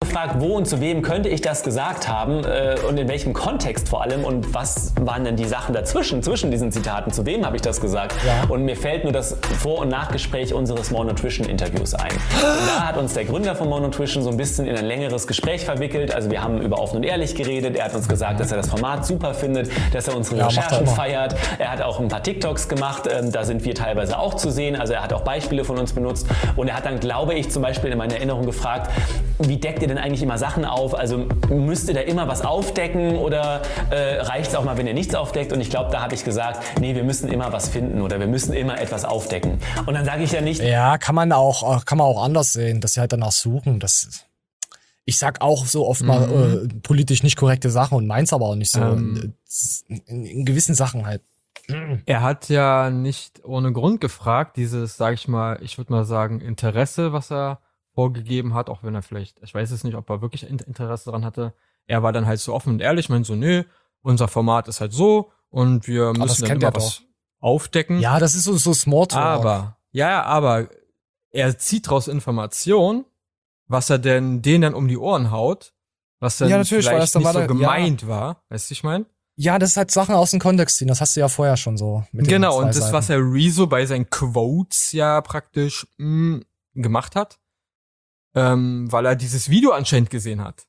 gefragt, wo und zu wem könnte ich das gesagt haben äh, und in welchem Kontext vor allem und was waren denn die Sachen dazwischen, zwischen diesen Zitaten, zu wem habe ich das gesagt? Ja. Und mir fällt nur das Vor- und Nachgespräch unseres More Nutrition Interviews ein. Und da hat uns der Gründer von More Nutrition so ein bisschen in ein längeres Gespräch verwickelt. Also wir haben über offen und ehrlich geredet. Er hat uns gesagt, dass er das Format super findet, dass er unsere Ja, macht er Recherchen immer. feiert. Er hat auch ein paar TikToks gemacht, ähm, da sind wir teilweise auch zu sehen. Also er hat auch Beispiele von uns benutzt. Und er hat dann, glaube ich, zum Beispiel in meiner Erinnerung gefragt, wie deckt ihr denn eigentlich immer Sachen auf? Also müsst ihr da immer was aufdecken oder äh, reicht es auch mal, wenn ihr nichts aufdeckt? Und ich glaube, da habe ich gesagt, nee, wir müssen immer was finden oder wir müssen immer etwas aufdecken. Und dann sage ich ja nicht... Ja, kann man auch, kann man auch anders sehen, dass sie halt danach suchen. Das, ich sag auch so oft mal Mhm. äh, politisch nicht korrekte Sachen und meins aber auch nicht so. Ähm. in, in gewissen Sachen halt. Er hat ja nicht ohne Grund gefragt, dieses, sag ich mal, ich würde mal sagen, Interesse, was er vorgegeben hat, auch wenn er vielleicht, ich weiß es nicht, ob er wirklich Interesse daran hatte. Er war dann halt so offen und ehrlich, meint so, nö, unser Format ist halt so und wir das müssen dann kennt immer er was aufdecken. Ja, das ist so, so Smalltalk. Aber, ja, ja, aber er zieht daraus Information, was er denn denen dann um die Ohren haut, was dann Ja, natürlich, weil das vielleicht dann nicht war so da- gemeint war. Weißt du, ich mein? Ja, das ist halt Sachen aus dem Kontext ziehen. Das hast du ja vorher schon so. Mit den Genau, zwei und das, Seiten. was Herr Rezo bei seinen Quotes ja praktisch mh, gemacht hat, ähm, weil er dieses Video anscheinend gesehen hat.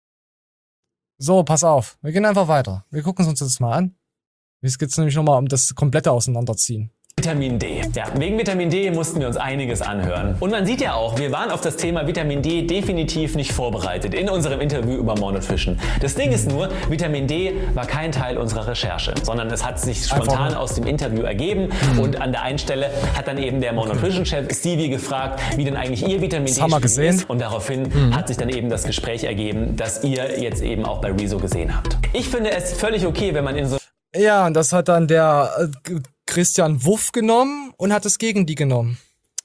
So, pass auf. Wir gehen einfach weiter. Wir gucken uns das mal an. Jetzt geht's nämlich nochmal um das komplette Auseinanderziehen. Vitamin D. Ja, wegen Vitamin D mussten wir uns einiges anhören. Und man sieht ja auch, wir waren auf das Thema Vitamin D definitiv nicht vorbereitet in unserem Interview über More Nutrition. Das Ding ist nur, Vitamin D war kein Teil unserer Recherche, sondern es hat sich spontan Einfach. aus dem Interview ergeben. Und an der einen Stelle hat dann eben der More Nutrition-Chef Stevie gefragt, wie denn eigentlich ihr Vitamin Das haben wir D gesehen. ist. Und daraufhin hat sich dann eben das Gespräch ergeben, das ihr jetzt eben auch bei Rezo gesehen habt. Ich finde es völlig okay, wenn man in so Ja, und das hat dann der äh, Christian Wuff genommen und hat es gegen die genommen.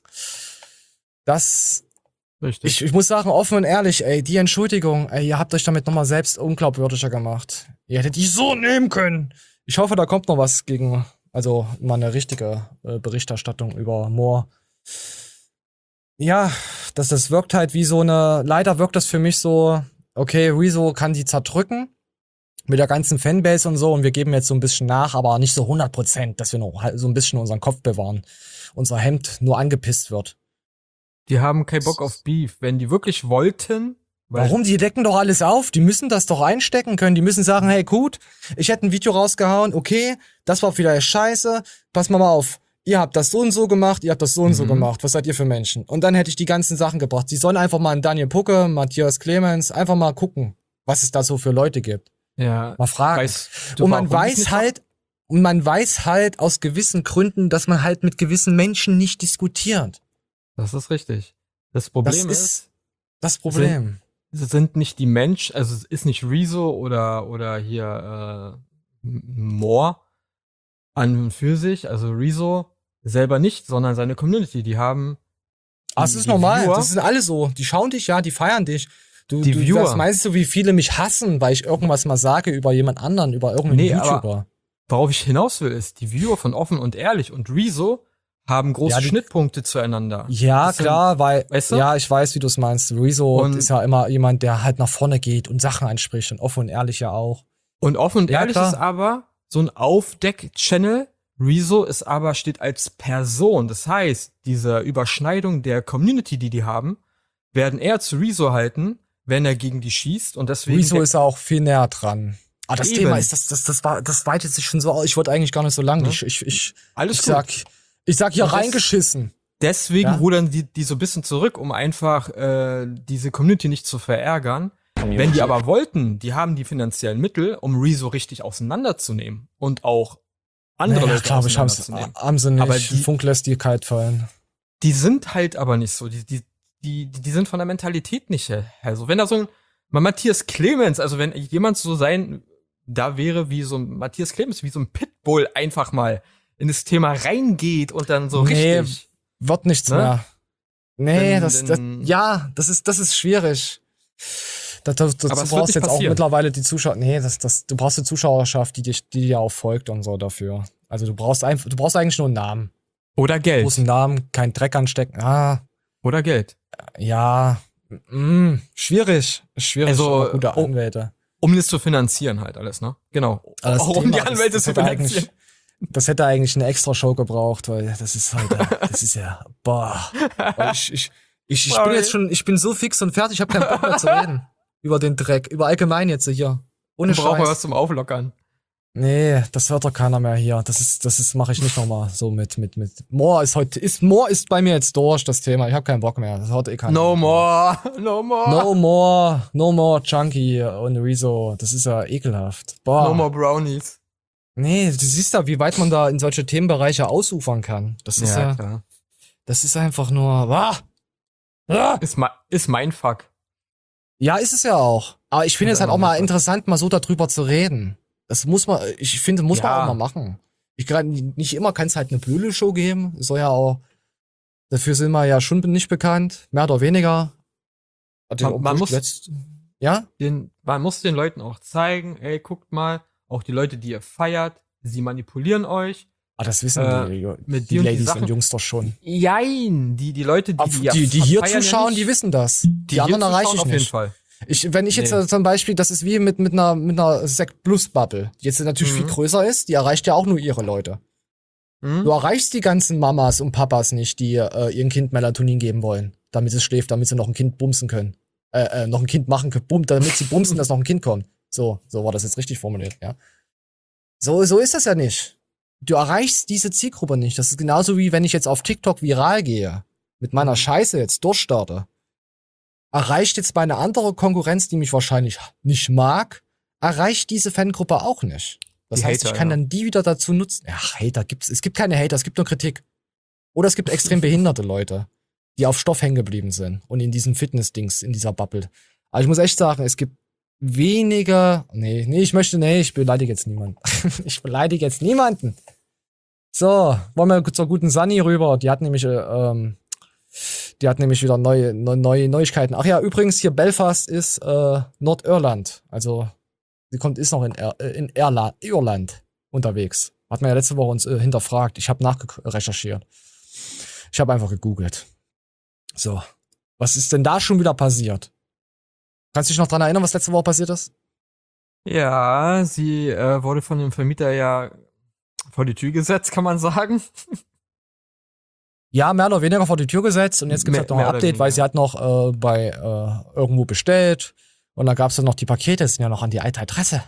Das, Richtig. ich, ich muss sagen, offen und ehrlich, ey, die Entschuldigung, ey, ihr habt euch damit nochmal selbst unglaubwürdiger gemacht. Ihr hättet die so nehmen können. Ich hoffe, da kommt noch was gegen, also mal eine richtige äh, Berichterstattung über Moore. Ja, das, das wirkt halt wie so eine, leider wirkt das für mich so, okay, Rezo kann die zerdrücken. Mit der ganzen Fanbase und so, und wir geben jetzt so ein bisschen nach, aber nicht so hundert Prozent, dass wir noch halt so ein bisschen unseren Kopf bewahren. Unser Hemd nur angepisst wird. Die haben keinen Bock auf Beef. Wenn die wirklich wollten, weil Warum? Die decken doch alles auf. Die müssen das doch einstecken können. Die müssen sagen, hey, gut, ich hätte ein Video rausgehauen, okay, das war vielleicht scheiße, pass mal mal auf. Ihr habt das so und so gemacht, ihr habt das so und so Mhm. gemacht. Was seid ihr für Menschen? Und dann hätte ich die ganzen Sachen gebracht. Die sollen einfach mal an Daniel Pucke, Matthias Clemens, einfach mal gucken, was es da so für Leute gibt. ja, Mal fragen. weißt du, Und man warum die weiß nicht halt, und man weiß halt aus gewissen Gründen, dass man halt mit gewissen Menschen nicht diskutiert. Das ist richtig. Das Problem Das ist, ist das Problem. es sind nicht die Mensch, also es ist nicht Rezo oder oder hier äh, Moore an und für sich, also Rezo selber nicht, sondern seine Community, die haben Ah, es die- ist die normal. Viewer- Das sind alle so. Die schauen dich, ja, die feiern dich. Du, Die du Viewer. was meinst du, wie viele mich hassen, weil ich irgendwas mal sage über jemand anderen, über irgendeinen Nee, YouTuber? aber worauf ich hinaus will, ist, die Viewer von Offen und Ehrlich und Rezo haben große Ja, die- Schnittpunkte zueinander. Ja, Das sind- klar, weil, weißt du? ja, ich weiß, wie du es meinst. Rezo Und- ist ja immer jemand, der halt nach vorne geht und Sachen anspricht und offen und ehrlich ja auch. Und Offen und Ja, Ehrlich klar. ist aber so ein Aufdeck-Channel. Rezo ist aber, steht als Person. Das heißt, diese Überschneidung der Community, die die haben, werden eher zu Rezo halten, wenn er gegen die schießt. Und deswegen. Rezo ist auch viel näher dran. Ah, das Eben. Thema ist, das, das, das war, das weitet sich schon so aus. Ich wollte eigentlich gar nicht so lang. Ja. Ich, ich, ich, Alles ich gut. sag, ich sag hier Und das- reingeschissen. Deswegen Ja? rudern die, die so ein bisschen zurück, um einfach äh, diese Community nicht zu verärgern. Community. Wenn die aber wollten, die haben die finanziellen Mittel, um Rezo richtig auseinanderzunehmen und auch andere Naja, Leute glaube ich, haben's, auseinanderzunehmen. haben sie nicht. Aber die- Funk lässt die kalt fallen. Die sind halt aber nicht so. Die, die, die, die sind von der Mentalität nicht her. Also wenn da so ein mal Matthias Clemens, also wenn jemand so sein, da wäre wie so ein Matthias Clemens, wie so ein Pitbull einfach mal in das Thema reingeht und dann so Nee, richtig. Wird nichts Ne? mehr. Nee, Denn- das, das, denn- ja, das ist, das ist schwierig. Da, da, da, Aber du es wird brauchst nicht jetzt auch passieren. mittlerweile die Zuschauer. Nee, das, das, du brauchst eine Zuschauerschaft, die dich, die dir auch folgt und so dafür. Also du brauchst einfach, du brauchst eigentlich nur einen Namen. Oder Geld. Großen Namen, keinen Dreck anstecken. Ah, Oder Geld. ja, Mm, schwierig. Schwierig, Also, aber gute oh, Anwälte. Um das zu finanzieren halt alles, ne? Genau. Aber das Auch um Thema die ist- Anwälte das zu hätte finanzieren. eigentlich- Das hätte eigentlich eine extra Show gebraucht, weil das ist halt, das ist ja, boah. Weil Ich, ich, ich, ich bin Sorry. jetzt schon, ich bin so fix und fertig, ich habe keinen Bock mehr zu reden. Über den Dreck, über allgemein jetzt hier. Ohne Wir brauchen Scheiß. was zum Auflockern. Nee, das hört doch keiner mehr hier. Das ist, das ist, mache ich nicht nochmal so mit, mit, mit. More ist heute, ist, More ist bei mir jetzt durch, das Thema. Ich habe keinen Bock mehr. Das hört eh keiner. No more, no more. No more, no more Chunky und Rezo. Das ist ja ekelhaft. Boah. No more Brownies. Nee, du siehst ja, wie weit man da in solche Themenbereiche ausufern kann. Das ist ja, klar. das ist einfach nur, ah, ah. Ist, ma ist mein Fuck. Ja, ist es ja auch. Aber ich finde Ist es halt einfach auch mal mein Fuck. interessant, mal so darüber zu reden. Das muss man, ich finde, muss man Ja. auch mal machen. Ich gerade nicht immer kann es halt eine Blöde-Show geben. Soll ja auch, dafür sind wir ja schon nicht bekannt, mehr oder weniger. Also, Man, man, muss, Letzt, ja? den, man muss den Leuten auch zeigen, ey, guckt mal, auch die Leute, die ihr feiert, sie manipulieren euch. Ah, das wissen Äh, die, mit die die und die Ladies Sachen. und Jungs doch schon. Jein, die, die Leute, die, Auf, die, die, ja die, hier feiern ja zuschauen, nicht. die wissen das. Die, hier anderen zuschauen erreiche ich auf nicht. jeden Fall. Ich, wenn ich jetzt Nee. äh, zum Beispiel, das ist wie mit, mit einer, mit einer Sekt Plus Bubble, die jetzt natürlich Mhm. viel größer ist, die erreicht ja auch nur ihre Leute. Hm? Du erreichst die ganzen Mamas und Papas nicht, die äh, ihrem Kind Melatonin geben wollen, damit es schläft, damit sie noch ein Kind bumsen können. Äh, äh, noch ein Kind machen können, bum, damit sie bumsen, dass noch ein Kind kommt. So, so war das jetzt richtig formuliert, ja. So, so ist das ja nicht. Du erreichst diese Zielgruppe nicht. Das ist genauso wie wenn ich jetzt auf TikTok viral gehe, mit meiner Scheiße jetzt durchstarte. Erreicht jetzt meine andere Konkurrenz, die mich wahrscheinlich nicht mag, erreicht diese Fangruppe auch nicht. Das Die heißt, Hater, ich kann ja. dann die wieder dazu nutzen. Ach, Hater gibt's. Es gibt keine Hater, es gibt nur Kritik. Oder es gibt extrem behinderte Leute, die auf Stoff hängen geblieben sind und in diesen Fitness-Dings, in dieser Bubble. Aber ich muss echt sagen, es gibt wenige. Nee, nee, ich möchte, nee, ich beleidige jetzt niemanden. Ich beleidige jetzt niemanden. So, wollen wir zur guten Sunny rüber. Die hat nämlich, äh, ähm, die hat nämlich wieder neue, neu- neue Neuigkeiten. Ach ja, übrigens, hier Belfast ist äh, Nordirland. Also, sie kommt, ist noch in, Ir äh, in Irla Irland unterwegs. Hat man ja letzte Woche uns äh, hinterfragt. Ich habe nachrecherchiert. Ich habe einfach gegoogelt. So, was ist denn da schon wieder passiert? Kannst du dich noch dran erinnern, was letzte Woche passiert ist? Ja, sie äh, wurde von dem Vermieter ja vor die Tür gesetzt, kann man sagen. Ja, mehr oder weniger vor die Tür gesetzt und jetzt gibt es Mehr- halt noch ein mehr oder Update, weil weniger. sie hat noch äh, bei äh, irgendwo bestellt und dann gab es dann noch die Pakete, das sind ja noch an die alte Adresse.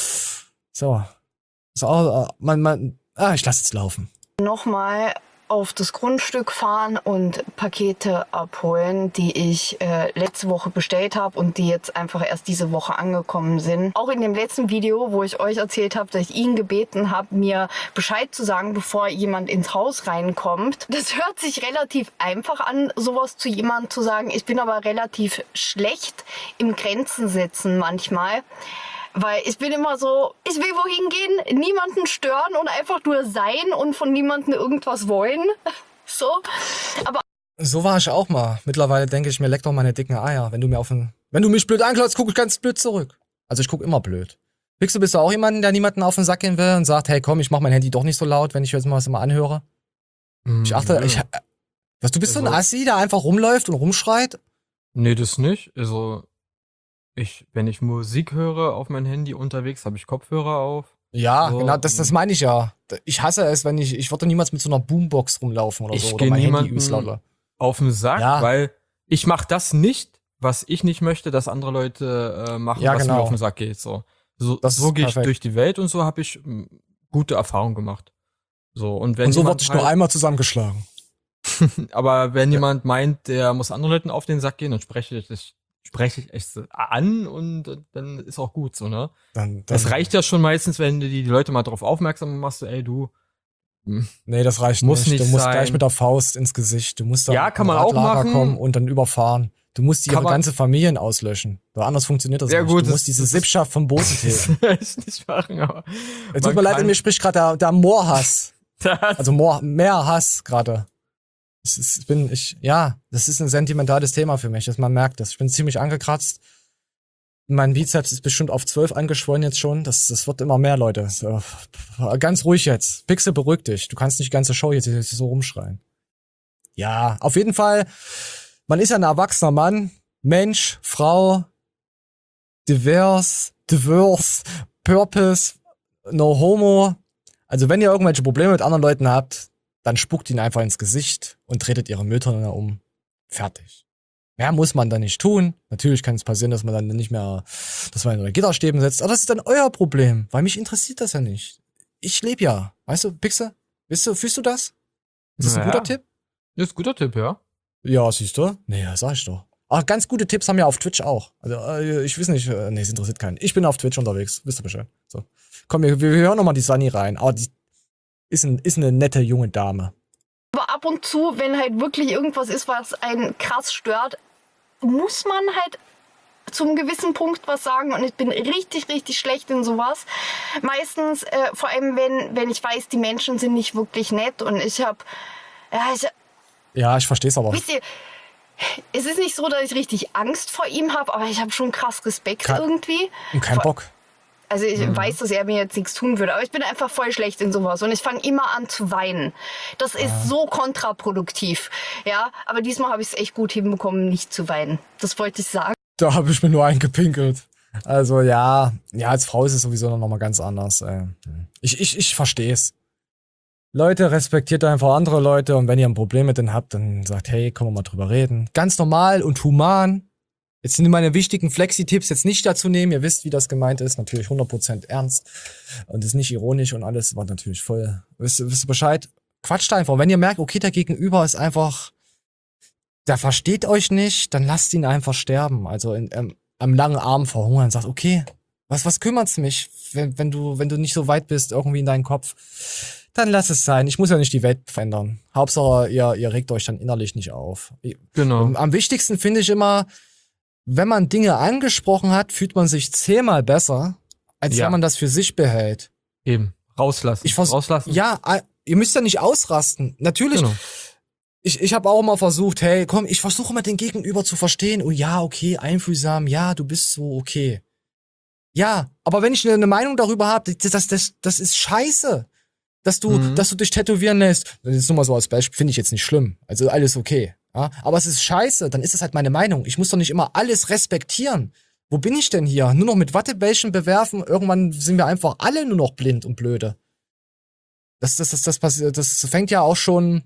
So. So, äh, man, man, ah, ich lasse jetzt laufen. Nochmal auf das Grundstück fahren und Pakete abholen, die ich äh, letzte Woche bestellt habe und die jetzt einfach erst diese Woche angekommen sind. Auch in dem letzten Video, wo ich euch erzählt habe, dass ich ihn gebeten habe, mir Bescheid zu sagen, bevor jemand ins Haus reinkommt. Das hört sich relativ einfach an, sowas zu jemandem zu sagen. Ich bin aber relativ schlecht im Grenzen setzen manchmal. Weil ich bin immer so, ich will wohin gehen, niemanden stören und einfach nur sein und von niemandem irgendwas wollen. So. Aber So war ich auch mal. Mittlerweile denke ich mir, leck doch meine dicken Eier. Wenn du mir auf den, wenn du mich blöd anklotzt, gucke ich ganz blöd zurück. Also ich gucke immer blöd. Pixel, bist du auch jemanden, der niemanden auf den Sack gehen will und sagt, hey komm, ich mach mein Handy doch nicht so laut, wenn ich jetzt mal was immer anhöre? Ich achte, ich, was, du bist so ein Also- Assi, der einfach rumläuft und rumschreit? Nee, das nicht. Also, ich, wenn ich Musik höre auf mein Handy unterwegs, habe ich Kopfhörer auf. Ja, So, genau, das, das meine ich ja. Ich hasse es, wenn ich, ich würde niemals mit so einer Boombox rumlaufen oder Ich so. Oder gehe mein Handy niemanden übelst laut. auf den Sack, Ja. weil ich mache das nicht, was ich nicht möchte, dass andere Leute äh, machen, Ja, was genau. mir auf den Sack geht. So, so, Das ist so gehe ich perfekt. durch die Welt und so habe ich m, gute Erfahrungen gemacht. So, und wenn Und so jemand wurde ich nur halt- einmal zusammengeschlagen. Aber wenn jemand meint, der muss anderen Leuten auf den Sack gehen, dann spreche ich das spreche ich echt so an und äh, dann ist auch gut so, ne? Dann, dann, Das reicht ja schon meistens, wenn du die, die Leute mal drauf aufmerksam machst, so, ey, du. hm, Nee, das reicht Muss nicht. nicht Du musst sein. gleich mit der Faust ins Gesicht. Du musst da Ja, mit kann dem man auch Radlager machen. kommen und dann überfahren. Du musst ihre Kann man- ganze Familien auslöschen. Weil anders funktioniert das Ja, nicht. gut, du das- musst diese das- Sippschaft vom Boden tilgen. Das ist nicht machen, aber. Es man tut mir leid, kann- in mir spricht gerade der, der Moorhass. Das, Also Moor, mehr Hass gerade. Ich, ich bin, ich, ja, das ist ein sentimentales Thema für mich, dass man merkt das. Ich bin ziemlich angekratzt. Mein Bizeps ist bestimmt auf zwölf angeschwollen jetzt schon. Das, das wird immer mehr, Leute. So, ganz ruhig jetzt. Pixel, beruhig dich. Du kannst nicht die ganze Show jetzt, jetzt so rumschreien. Ja, auf jeden Fall. Man ist ja ein erwachsener Mann Mensch, Frau, divers, diverse, purpose, no homo. Also wenn ihr irgendwelche Probleme mit anderen Leuten habt, dann spuckt ihnen einfach ins Gesicht und tretet ihre Mülltonne um. Fertig. Mehr muss man da nicht tun. Natürlich kann es passieren, dass man dann nicht mehr, dass man in Gitterstäben setzt. Aber das ist dann euer Problem, weil mich interessiert das ja nicht. Ich lebe ja. Weißt du, Pixel? Weißt du, fühlst du das? Ist das Naja. ein guter Tipp? Das ist ein guter Tipp, ja. Ja, siehst du? Nee, ja, sag ich doch. Ach, ganz gute Tipps haben wir auf Twitch auch. Also, äh, ich weiß nicht, äh, nee, es interessiert keinen. Ich bin auf Twitch unterwegs, wisst ihr Bescheid. So. Komm, wir, wir hören nochmal die Sunny rein. Aber die ist, ein, ist eine nette junge Dame. Aber ab und zu, wenn halt wirklich irgendwas ist, was einen krass stört, muss man halt zum gewissen Punkt was sagen. Und ich bin richtig, richtig schlecht in sowas. Meistens, äh, vor allem wenn, wenn ich weiß, die Menschen sind nicht wirklich nett und ich habe... Ja, ich, Ja, ich versteh's aber. wisst ihr, es ist nicht so, dass ich richtig Angst vor ihm habe, aber ich habe schon krass Respekt Kein- irgendwie. Und kein Vor- Bock. Also ich Mhm. weiß, dass er mir jetzt nichts tun würde, aber ich bin einfach voll schlecht in sowas und ich fange immer an zu weinen. Das ist Ah. so kontraproduktiv, ja. Aber diesmal habe ich es echt gut hinbekommen, nicht zu weinen. Das wollte ich sagen. Da habe ich mir nur eingepinkelt. Also ja, ja, als Frau ist es sowieso noch mal ganz anders. Ey. Ich, ich, ich versteh's. Leute, respektiert einfach andere Leute und wenn ihr ein Problem mit denen habt, dann sagt, hey, können wir mal drüber reden. Ganz normal und human. Jetzt sind meine wichtigen Flexi-Tipps jetzt nicht dazu nehmen. Ihr wisst, wie das gemeint ist. Natürlich hundert Prozent ernst. Und ist nicht ironisch und alles war natürlich voll. Wisst, wisst ihr Bescheid? Quatscht einfach. Und wenn ihr merkt, okay, der Gegenüber ist einfach, der versteht euch nicht, dann lasst ihn einfach sterben. Also in, ähm, am langen Arm verhungern. Sagt, okay, was, was kümmert's mich, wenn, wenn du, wenn du nicht so weit bist, irgendwie in deinem Kopf? Dann lass es sein. Ich muss ja nicht die Welt verändern. Hauptsache, ihr, ihr regt euch dann innerlich nicht auf. Genau. Und am wichtigsten finde ich immer, wenn man Dinge angesprochen hat, fühlt man sich zehnmal besser, als Ja. wenn man das für sich behält. Eben. Rauslassen. Ich vers- Rauslassen. Ja, äh, ihr müsst ja nicht ausrasten. Natürlich. Genau. Ich, ich habe auch mal versucht, hey, komm, ich versuche mal den Gegenüber zu verstehen. Oh ja, okay, einfühlsam, ja, du bist so okay. Ja, aber wenn ich eine Meinung darüber habe, das, das, das, das ist scheiße. Dass du, Mhm. dass du dich tätowieren lässt. Das ist nur mal so als Beispiel, finde ich jetzt nicht schlimm. Also alles okay. Ja? Aber es ist scheiße, dann ist es halt meine Meinung. Ich muss doch nicht immer alles respektieren. Wo bin ich denn hier? Nur noch mit Wattebällchen bewerfen? Irgendwann sind wir einfach alle nur noch blind und blöde. Das, das, das, das, passiert, das fängt ja auch schon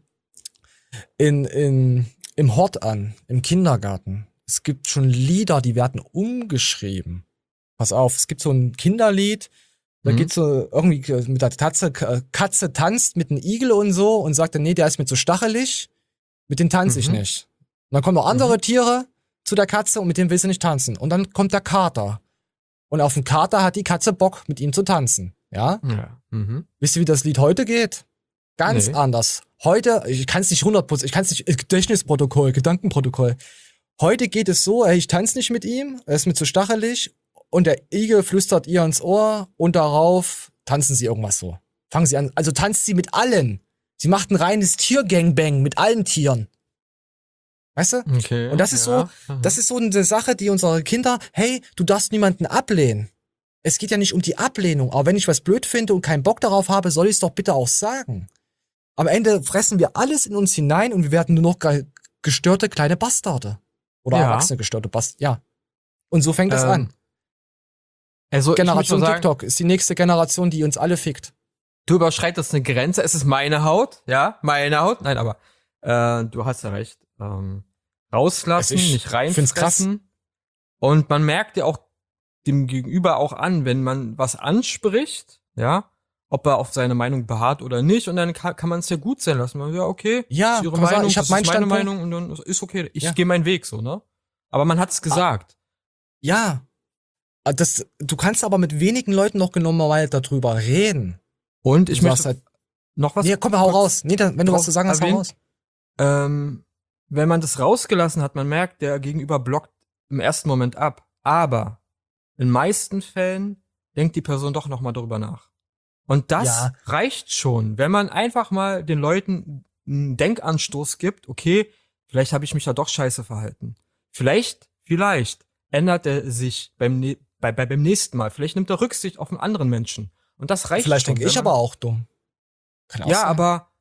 in, in, im Hort an, im Kindergarten. Es gibt schon Lieder, die werden umgeschrieben. Pass auf, es gibt so ein Kinderlied, da Mhm. geht's so irgendwie mit der Tatze, Katze tanzt mit einem Igel und so und sagt dann, nee, der ist mir zu stachelig, mit dem tanze ich Mhm. nicht. Und dann kommen noch andere Tiere zu der Katze und mit dem will sie nicht tanzen. Und dann kommt der Kater. Und auf den Kater hat die Katze Bock, mit ihm zu tanzen. Ja? Ja. Mhm. Wisst ihr, wie das Lied heute geht? Ganz Nee. anders. Heute, ich kann es nicht hundert Prozent, ich kann es nicht, äh, Gedächtnisprotokoll, Gedankenprotokoll. Heute geht es so, ey, ich tanze nicht mit ihm, er ist mir zu stachelig und der Igel flüstert ihr ins Ohr und darauf tanzen sie irgendwas so. Fangen sie an, also tanzt sie mit allen. Sie macht ein reines Tiergangbang mit allen Tieren. Weißt du? Okay. Und das ist ja. so, das ist so eine Sache, die unsere Kinder, hey, du darfst niemanden ablehnen. Es geht ja nicht um die Ablehnung, aber wenn ich was blöd finde und keinen Bock darauf habe, soll ich es doch bitte auch sagen. Am Ende fressen wir alles in uns hinein und wir werden nur noch ge gestörte kleine Bastarde. Oder Ja. erwachsene gestörte Bastarde. Ja. Und so fängt es Ähm, an. Also Generation ich muss schon sagen, TikTok ist die nächste Generation, die uns alle fickt. du überschreitest eine Grenze. Es ist meine Haut, ja, meine Haut. Nein, aber äh, du hast ja recht. Ähm, rauslassen, Also ich nicht find's krass. reinfressen. Und man merkt ja auch dem Gegenüber auch an, wenn man was anspricht, ja, ob er auf seine Meinung beharrt oder nicht. Und dann kann, kann man es ja gut sein lassen. Man, ja, okay, Ja, das ist ihre kann man sagen, Meinung, ich hab das meinen ist meine Standpunkt. Meinung und dann ist okay. Ich Ja. gehe meinen Weg so, ne? Aber man hat's gesagt. Ja. Das, du kannst aber mit wenigen Leuten noch genommen mal darüber reden. Und ich Du sagst möchte halt, noch was. nee, komm, hau kurz raus. Nee, dann, wenn du was drauf zu sagen hast, hau erwähnen. raus. Ähm, wenn man das rausgelassen hat, man merkt, der Gegenüber blockt im ersten Moment ab. Aber in meisten Fällen denkt die Person doch noch mal darüber nach. Und das Ja. reicht schon, wenn man einfach mal den Leuten einen Denkanstoß gibt, okay, vielleicht habe ich mich ja doch scheiße verhalten. Vielleicht, vielleicht ändert er sich beim, ne- bei, bei, beim nächsten Mal. Vielleicht nimmt er Rücksicht auf einen anderen Menschen. Und das reicht Vielleicht schon. denke ich wenn aber man- auch dumm. Kann auch Ja, sein. aber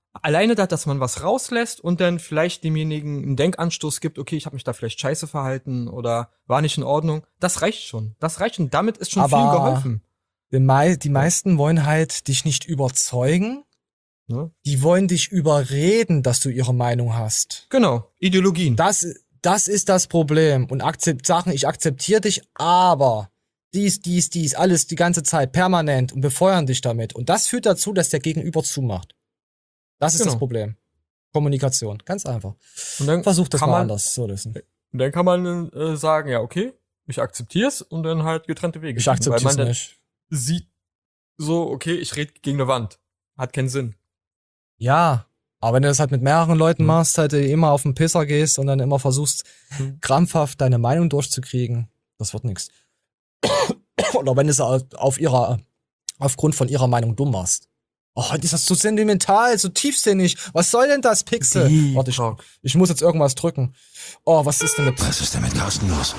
alleine da, dass man was rauslässt und dann vielleicht demjenigen einen Denkanstoß gibt, okay, ich habe mich da vielleicht scheiße verhalten oder war nicht in Ordnung, das reicht schon. Das reicht schon. Damit ist schon Aber viel geholfen. Die, mei die meisten wollen halt dich nicht überzeugen. Ne? Die wollen dich überreden, dass du ihre Meinung hast. Genau, Ideologien. Das, das ist das Problem. Und akzept Sachen, ich akzeptiere dich, aber dies, dies, dies, alles die ganze Zeit, permanent und befeuern dich damit. Und das führt dazu, dass der Gegenüber zumacht. Das ist Genau. das Problem. Kommunikation, ganz einfach. Und dann Versuch das kann mal man- anders zu lösen. Und dann kann man äh, sagen, ja, okay, ich akzeptier's und dann halt getrennte Wege. Ich gehen, akzeptier's weil man dann nicht. sieht so, okay, ich rede gegen eine Wand. Hat keinen Sinn. Ja, aber wenn du das halt mit mehreren Leuten Mhm. machst, halt äh, immer auf den Pisser gehst und dann immer versuchst, Mhm. krampfhaft deine Meinung durchzukriegen, das wird nix. Oder wenn du es au- auf ihrer, aufgrund von ihrer Meinung dumm machst. Oh, heute ist das so sentimental, so tiefsinnig. Was soll denn das, Pixel? Deep Warte, ich, Talk. ich muss jetzt irgendwas drücken. Oh, was ist denn mit... Was ist denn mit Carsten los?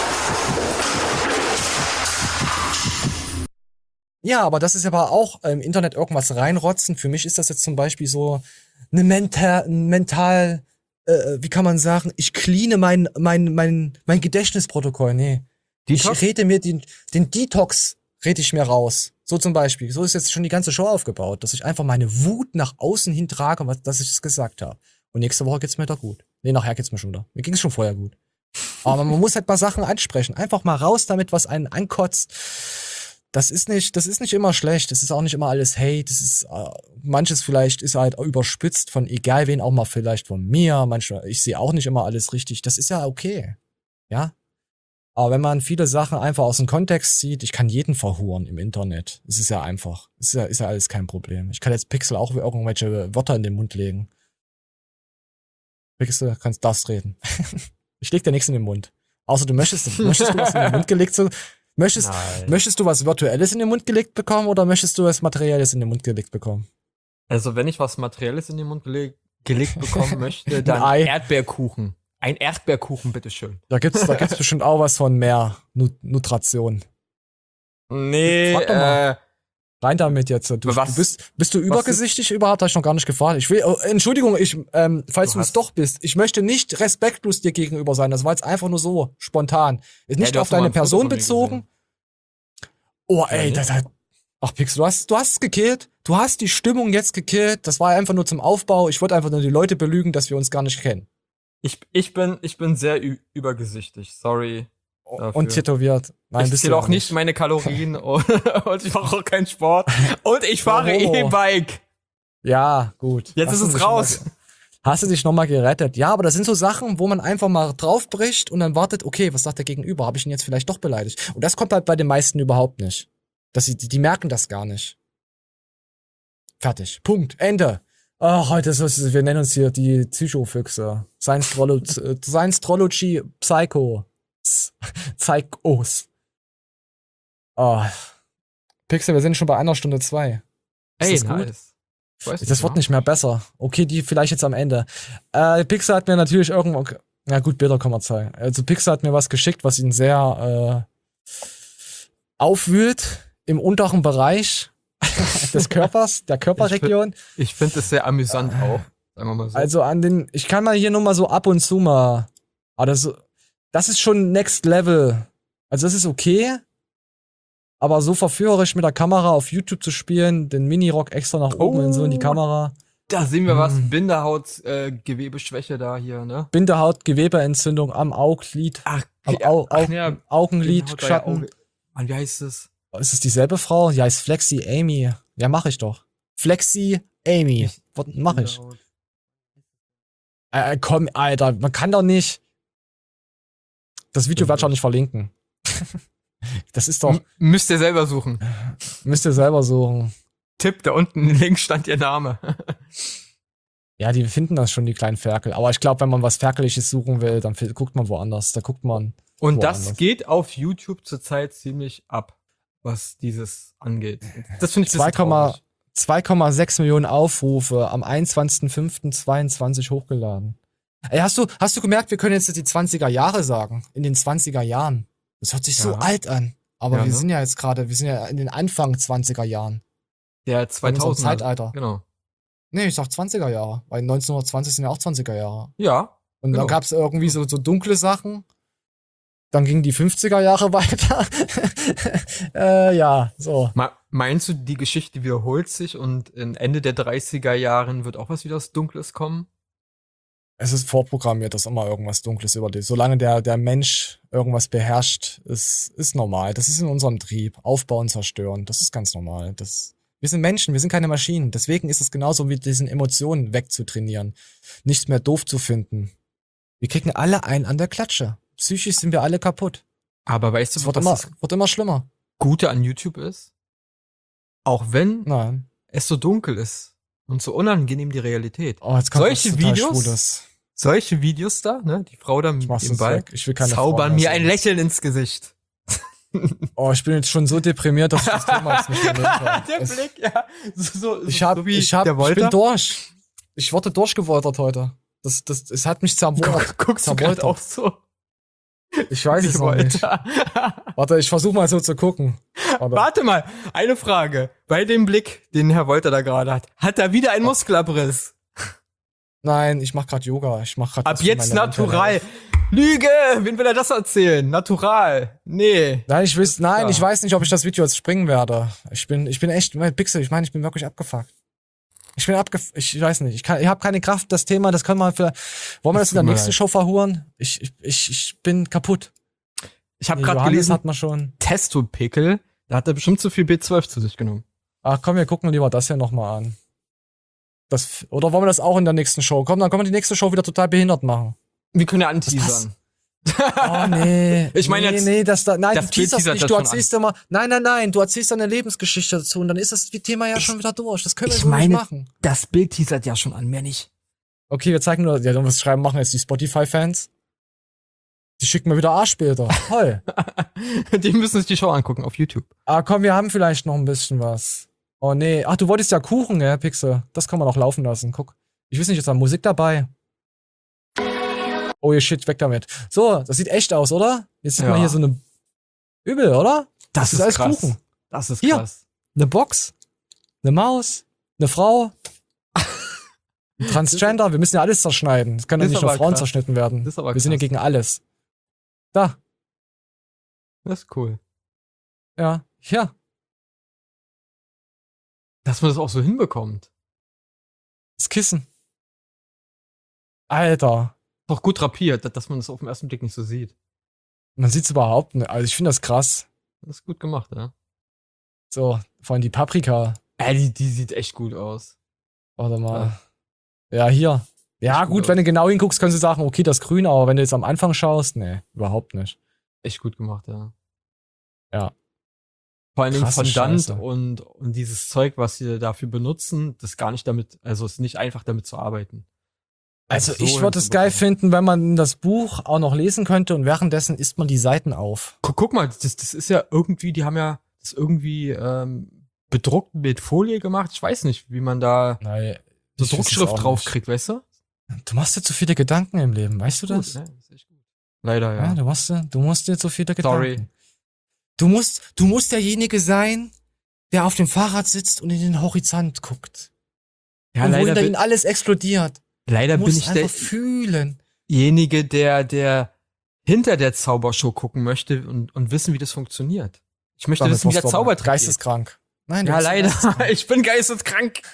Ja, aber das ist aber auch äh, im Internet irgendwas reinrotzen. Für mich ist das jetzt zum Beispiel so eine mental, mental, äh, wie kann man sagen, ich cleane mein, mein, mein, mein Gedächtnisprotokoll. Nee. Detox? Ich rede mir den, den Detox, rede ich mir raus. So zum Beispiel. So ist jetzt schon die ganze Show aufgebaut, dass ich einfach meine Wut nach außen hin trage, was, dass ich es gesagt habe. Und nächste Woche geht's mir doch gut. Nee, nachher geht's mir schon wieder. Mir ging's schon vorher gut. Aber man muss halt mal Sachen ansprechen. Einfach mal raus damit, was einen ankotzt. Das ist nicht, das ist nicht immer schlecht. Das ist auch nicht immer alles Hate. Das ist, äh, manches vielleicht ist halt überspitzt von egal wen, auch mal vielleicht von mir. Manchmal, ich sehe auch nicht immer alles richtig. Das ist ja okay. Ja. Aber wenn man viele Sachen einfach aus dem Kontext zieht, ich kann jeden verhuren im Internet. Es ist ja einfach. Es ist ja, ist ja alles kein Problem. Ich kann jetzt Pixel auch irgendwelche Wörter in den Mund legen. Pixel, kannst das reden. Ich leg dir nichts in den Mund. Außer du möchtest, möchtest du was in den Mund gelegt zu, möchtest, Nein. möchtest du was Virtuelles in den Mund gelegt bekommen oder möchtest du was Materielles in den Mund gelegt bekommen? Also wenn ich was Materielles in den Mund geleg gelegt bekommen möchte, dann Ei. Erdbeerkuchen. Ein Erdbeerkuchen, bitteschön. Da gibt's, da gibt's bestimmt auch was von mehr Nut Nutration. Nee, Frag doch mal. äh, Rein damit jetzt. Du, Was- du bist, bist du übergesichtig überhaupt? Hab ich noch gar nicht gefragt. Ich will, oh, Entschuldigung, ich, ähm, falls Du du es hast- doch bist, ich möchte nicht respektlos dir gegenüber sein. Das war jetzt einfach nur so spontan. Ist nicht du auf hast doch mal deine ein Foto Person von mir bezogen. Oh, ey, Ja, das hat. Ach, Pix, du hast, du hast es gekillt. Du hast die Stimmung jetzt gekillt. Das war einfach nur zum Aufbau. Ich wollte einfach nur die Leute belügen, dass wir uns gar nicht kennen. ich, ich bin, ich bin sehr ü- übergesichtig. Sorry. Dafür. Und tätowiert. Nein, ich bist du zähle ja auch nicht meine Kalorien und, und ich mache auch keinen Sport. Und ich fahre Homo. E-Bike. Ja, gut. Jetzt Hast ist du es dich noch raus. mal- Hast du dich nochmal gerettet? Ja, aber das sind so Sachen, wo man einfach mal draufbricht und dann wartet, okay, was sagt der Gegenüber? Habe ich ihn jetzt vielleicht doch beleidigt? Und das kommt halt bei den meisten überhaupt nicht. Dass sie, die, die merken das gar nicht. Fertig. Punkt. Ende. Ach, heute ist es, wir nennen uns hier die Psychofüchse. Science Trology, äh, Science Trology Psycho. Psychos. Oh. Pixel, wir sind schon bei einer Stunde zwei. Ist Ey, das gut? nice. Ich weiß Das wird ja. nicht mehr besser. Okay, die vielleicht jetzt am Ende. Äh, Pixar hat mir natürlich irgendwo. Na gut, Bilder kann man zeigen. Also Pixar hat mir was geschickt, was ihn sehr äh, aufwühlt im unteren Bereich des Körpers, der Körperregion. Ich finde es sehr amüsant auch. Sagen wir mal so. Also an den. Ich kann mal hier nur mal so ab und zu mal. Aber das, das ist schon Next Level. Also das ist okay. Aber so verführerisch mit der Kamera auf YouTube zu spielen, den Minirock extra nach oben Oh. in so in die Kamera. Da sehen wir was. Hm. Bindehaut, äh, Gewebeschwäche da hier, ne? Bindehaut, Gewebeentzündung am Auglid, Ach, am ja, Au, Au, ach, ja, Augenlid, Bindehaut war ja Schatten. Auge- Mann, wie heißt es? Ist es dieselbe Frau? Ja, ist Flexi Amy. Ja, mach ich doch. Flexi Amy. Was mach ich? Bindehaut. Äh, komm, Alter, man kann doch nicht. Das Video werde ich auch nicht verlinken. Das ist doch, M müsst ihr selber suchen. müsst ihr selber suchen. Tipp, da unten links stand ihr Name. Ja, die finden das schon, die kleinen Ferkel. Aber ich glaube, wenn man was Ferkeliges suchen will, dann fi- guckt man woanders. Da guckt man. Und das woanders. geht auf YouTube zurzeit ziemlich ab, was dieses angeht. Das finde ich ein zwei bisschen Komma traurig. zwei Komma sechs Millionen Aufrufe am einundzwanzigsten fünften zweiundzwanzig hochgeladen. Ey, hast du, hast du gemerkt, wir können jetzt die zwanziger Jahre sagen? In den zwanziger Jahren. Das hört sich so Ja. alt an. Aber Ja, wir ne? sind ja jetzt gerade, wir sind ja in den Anfang zwanziger Jahren. Der In unserem zweitausender. Zeitalter. Genau. Nee, ich sag zwanziger Jahre, weil neunzehnhundertzwanzig sind ja auch zwanziger Jahre. Ja. Und genau. dann gab's irgendwie so, so dunkle Sachen. Dann gingen die fünfziger Jahre weiter. äh, ja, so. Ma- Meinst du, die Geschichte wiederholt sich und in Ende der dreißiger Jahren wird auch was wieder Dunkles kommen? Es ist vorprogrammiert, dass immer irgendwas Dunkles über dich. Solange der, der Mensch irgendwas beherrscht, ist, ist normal. Das ist in unserem Trieb. Aufbauen, zerstören. Das ist ganz normal. Das, wir sind Menschen, wir sind keine Maschinen. Deswegen ist es genauso wie diesen Emotionen wegzutrainieren. Nichts mehr doof zu finden. Wir kriegen alle einen an der Klatsche. Psychisch sind wir alle kaputt. Aber weißt du, Es wird was immer, das wird immer schlimmer. Gute an YouTube ist? Auch wenn Nein. es so dunkel ist und so unangenehm die Realität. Oh, jetzt kommt Solche was total Videos, Schwules. solche Videos da, ne, die Frau da mit mach's dem jetzt Ball, weg. Ich will keine zaubern Frauen mir mehr ein sehen. Lächeln ins Gesicht. Oh, ich bin jetzt schon so deprimiert, dass ich das Thema jetzt nicht mehr nehmen kann. Der Es- Blick, ja. So, so, Ich hab, so wie ich hab, der ich Wolter. bin durch. Ich wurde durchgewoltert heute. Das, das, es hat mich zerbohrt. Guckst du gerade Zerboltert. auch so? Ich weiß es Wie noch nicht. Wolter. Warte, ich versuche mal so zu gucken. Warte. Warte mal, eine Frage. Bei dem Blick, den Herr Wolter da gerade hat, hat er wieder einen Muskelabriss? Nein, ich mach grad Yoga. Ich mach grad Ab was für jetzt meine natural. Mental Lüge! Wen will er das erzählen? Natural. Nee. Nein, ich weiß, nein, Ja. ich weiß nicht, ob ich das Video jetzt springen werde. Ich bin, ich bin echt, mein Pixel, ich meine, ich bin wirklich abgefuckt. Ich bin abgefuckt, ich weiß nicht, ich kann, ich habe keine Kraft, das Thema, das können wir für, wollen wir das in der tut mir nächsten leid. Show verhuren? Ich, ich, ich, ich bin kaputt. Ich habe Die gerade Johannes gelesen, hat man schon. Testo-Pickel, da hat er bestimmt zu viel B zwölf zu sich genommen. Ach komm, wir gucken lieber das hier nochmal an. Das, oder wollen wir das auch in der nächsten Show? Komm, dann können wir die nächste Show wieder total behindert machen. Wir können ja passt. anteasern. Oh nee. Ich meine nee, jetzt, nee, das da, nein, das du teaserst Bild teasert nicht, das du schon erzählst immer, nein, nein, nein, du erzählst deine Lebensgeschichte dazu und dann ist das Thema ja schon wieder durch. Das können wir ich so meine, nicht machen. das Bild teasert ja schon an, mehr nicht. Okay, wir zeigen nur, ja, dann was schreiben, machen jetzt die Spotify-Fans. Die schicken mir wieder Arschbilder. Toll. Die müssen sich die Show angucken auf YouTube. Ah, komm, wir haben vielleicht noch ein bisschen was. Oh nee. Ach, du wolltest ja Kuchen, ja, Pixel. Das kann man auch laufen lassen. Guck. Ich weiß nicht, ist da Musik dabei? Oh, ihr shit, weg damit. So, das sieht echt aus, oder? Jetzt sieht Ja. man hier so eine Übel, oder? Das, ist alles krass. Kuchen. Das ist Hier. krass. Eine Box, eine Maus, eine Frau, ein Transgender. Wir müssen ja alles zerschneiden. Es können ja Das ist nicht nur aber Frauen krass. zerschnitten werden. Das ist aber Wir sind ja krass. gegen alles. Da, Das ist cool. ja, ja. Dass man das auch so hinbekommt. Das Kissen. Alter. Doch gut drapiert, dass man das auf den ersten Blick nicht so sieht. Man sieht's überhaupt nicht. Also ich finde das krass. Das ist gut gemacht, ja. So, vor allem die Paprika. Äh, die, die sieht echt gut aus. Warte mal. Ja, hier. Ja, Echt gut gut, aus. wenn du genau hinguckst, kannst du sagen, okay, das ist grün, aber wenn du jetzt am Anfang schaust, nee, überhaupt nicht. Echt gut gemacht, ja. Ja. Vor allen Dingen Krasse Fondant Scheiße. und, und dieses Zeug, was sie dafür benutzen, das gar nicht damit, also es ist nicht einfach damit zu arbeiten. Also so ich würde es geil hinzubekommen. finden, wenn man das Buch auch noch lesen könnte und währenddessen isst man die Seiten auf. Guck, guck mal, das, das ist ja irgendwie, die haben ja das irgendwie ähm, bedruckt mit Folie gemacht. Ich weiß nicht, wie man da Nein, so ich wüsste es Druckschrift auch drauf nicht. kriegt, weißt du? Du machst dir zu viele Gedanken im Leben, weißt du das? Gut, ne? Das ist echt gut. Leider, Ja, ja. du machst, dir- du musst dir zu viele Sorry. Gedanken. Du musst, du musst derjenige sein, der auf dem Fahrrad sitzt und in den Horizont guckt. Ja, und wo leider, hinter bin, ihnen alles explodiert. leider Du bin musst ich einfach fühlen. derjenige, der, der hinter der Zaubershow gucken möchte und, und wissen, wie das funktioniert. Ich möchte Damit wissen, wie der wirst du aber Zaubertrick geht. geisteskrank. Nein, du Ja, bist leider. geisteskrank. Ich bin geisteskrank.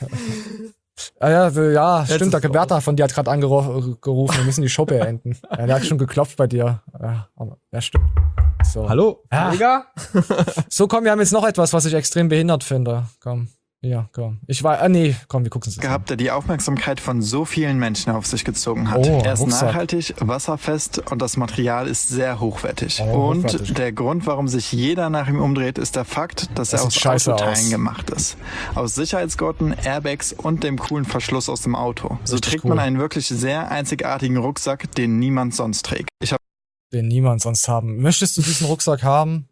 Ah, ja, so, ja, Jetzt stimmt, ist der es Bertha von dir hat gerade angerufen, wir müssen die Show beenden. Ja, der hat schon geklopft bei dir. Ja, aber- ja stimmt. So. Hallo, Ah. Mega? So, komm, wir haben jetzt noch etwas, was ich extrem behindert finde. Komm. Ja, komm. Ich war, ah, nee, komm, wir gucken es uns an. gehabt, der die Aufmerksamkeit von so vielen Menschen auf sich gezogen hat. Oh, er ist Rucksack. nachhaltig, wasserfest und das Material ist sehr hochwertig. Oh, und hochwertig. der Grund, warum sich jeder nach ihm umdreht, ist der Fakt, dass Das er sieht aus scheiße Autoteilen aus. gemacht ist. Aus Sicherheitsgurten, Airbags und dem coolen Verschluss aus dem Auto. So Richtig trägt cool. man einen wirklich sehr einzigartigen Rucksack, den niemand sonst trägt. Ich habe Den niemand sonst haben. Möchtest du diesen Rucksack haben?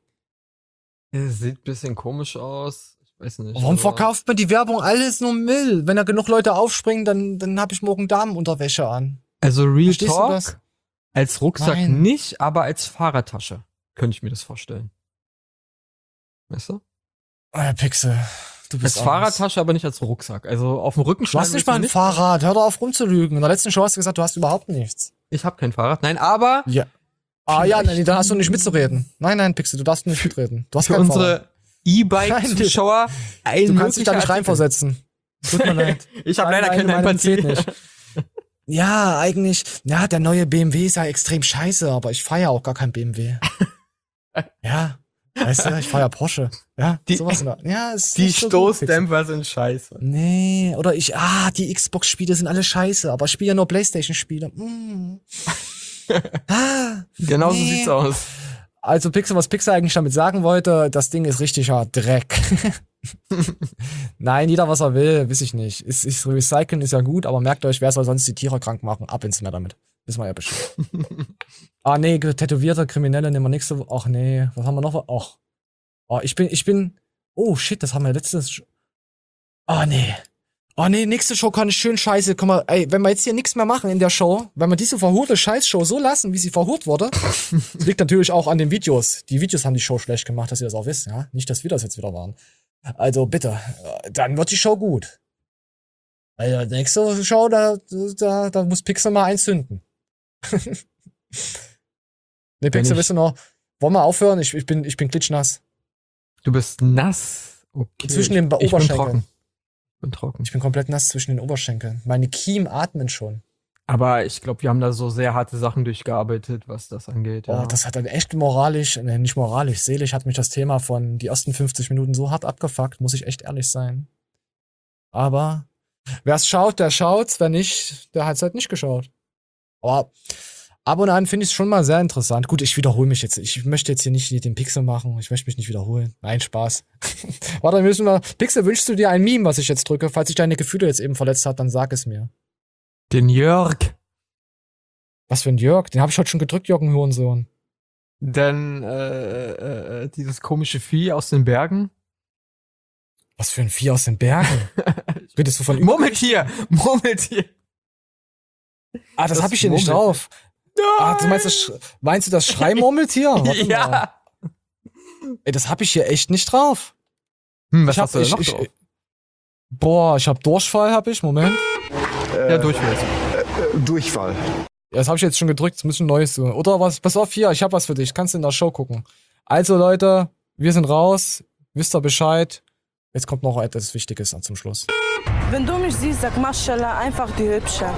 Das sieht ein bisschen komisch aus. Ich weiß nicht. Warum aber- verkauft mir die Werbung alles nur Müll? Wenn da genug Leute aufspringen, dann, dann habe ich morgen Damenunterwäsche an. Also Real Verstehst du das? Talk, als Rucksack Nein. nicht, aber als Fahrradtasche könnte ich mir das vorstellen. Weißt du? Ah, ja, Pixel. Du als Fahrradtasche, aber nicht als Rucksack. Also auf dem Rücken Du hast nicht mal ein nicht Fahrrad. Hör doch auf rumzulügen. In der letzten Show hast du gesagt, du hast überhaupt nichts. Ich habe kein Fahrrad. Nein, aber... Ja. Ah ja, nein, da hast du nicht mitzureden. Nein, nein, Pixel, du darfst nicht mitreden. Du hast für kein unsere E-Bike-Zuschauer ein Du kannst dich da nicht reinversetzen. Tut mir leid. Ich habe leider keine Empathie. Nicht. Ja, eigentlich, ja, der neue B M W ist ja extrem scheiße, aber ich fahre ja auch gar kein B M W. Ja, weißt du, ich fahre ja Porsche. Ja, die, sowas. In der, ja, ist die so Stoßdämpfer gut, sind scheiße. Nee, oder ich, ah, die Xbox-Spiele sind alle scheiße, aber ich spiele ja nur PlayStation-Spiele. Mm. ah, genau nee. so sieht's aus. Also Pixel, was Pixel eigentlich damit sagen wollte, das Ding ist richtiger Dreck. Nein, jeder was er will, weiß ich nicht. Ist, ist, Recyceln ist ja gut, aber merkt euch, wer soll sonst die Tiere krank machen? Ab ins Meer damit. Wissen wir ja Bescheid. Ah nee, tätowierte Kriminelle nehmen wir nächste Woche. Ach nee, was haben wir noch? Ach. Oh, ich bin, ich bin. Oh shit, das haben wir letztes. Ah oh, nee. Oh nee, nächste Show kann ich schön scheiße. Guck mal, ey, wenn wir jetzt hier nichts mehr machen in der Show, wenn wir diese verhurte Scheißshow so lassen, wie sie verhurt wurde, das liegt natürlich auch an den Videos. Die Videos haben die Show schlecht gemacht, dass ihr das auch wisst, ja? Nicht, dass wir das jetzt wieder waren. Also bitte, dann wird die Show gut. Also nächste Show, da, da, da muss Pixel mal eins zünden. Nee, Pixel, willst du noch? Wollen wir aufhören? Ich, ich bin, ich bin klitschnass. Du bist nass? Okay. Zwischen den ich Oberschenkeln. Bin trocken. Ich bin trocken. Ich bin komplett nass zwischen den Oberschenkeln. Meine Kiemen atmen schon. Aber ich glaube, wir haben da so sehr harte Sachen durchgearbeitet, was das angeht. Ja. Oh, das hat dann echt moralisch, ne, nicht moralisch, seelisch hat mich das Thema von die ersten fünfzig Minuten so hart abgefuckt, muss ich echt ehrlich sein. Aber wer es schaut, der schaut's, wer nicht, der hat's halt nicht geschaut. Aber ab und an finde ich es schon mal sehr interessant. Gut, ich wiederhole mich jetzt. Ich möchte jetzt hier nicht den Pixel machen. Ich möchte mich nicht wiederholen. Nein, Spaß. Warte, müssen wir. Pixel, wünschst du dir ein Meme, was ich jetzt drücke? Falls sich deine Gefühle jetzt eben verletzt hat, dann sag es mir. Den Jörg. Was für ein Jörg? Den habe ich heute schon gedrückt, Jörg, ein Hurensohn. Denn äh, äh, dieses komische Vieh aus den Bergen. Was für ein Vieh aus den Bergen? Redest du von Murmeltier! Murmeltier! Ah, das, das habe ich hier nicht drauf. Ah, du meinst, das, meinst du das Schreimurmeltier? Ja. Mal. Ey, das habe ich hier echt nicht drauf. Hm, was ich hab, hast du denn noch ich, drauf? Ich, boah, ich hab Durchfall, hab ich. Moment. Äh, ja, Durchfall. Äh, Durchfall. Ja, das habe ich jetzt schon gedrückt. Das muss ein neues tun. Oder was? Pass auf hier, ich hab was für dich. Kannst du in der Show gucken. Also, Leute, wir sind raus. Wisst ihr Bescheid? Jetzt kommt noch etwas Wichtiges zum Schluss. Wenn du mich siehst, sag Maschallah, einfach die Hübsche.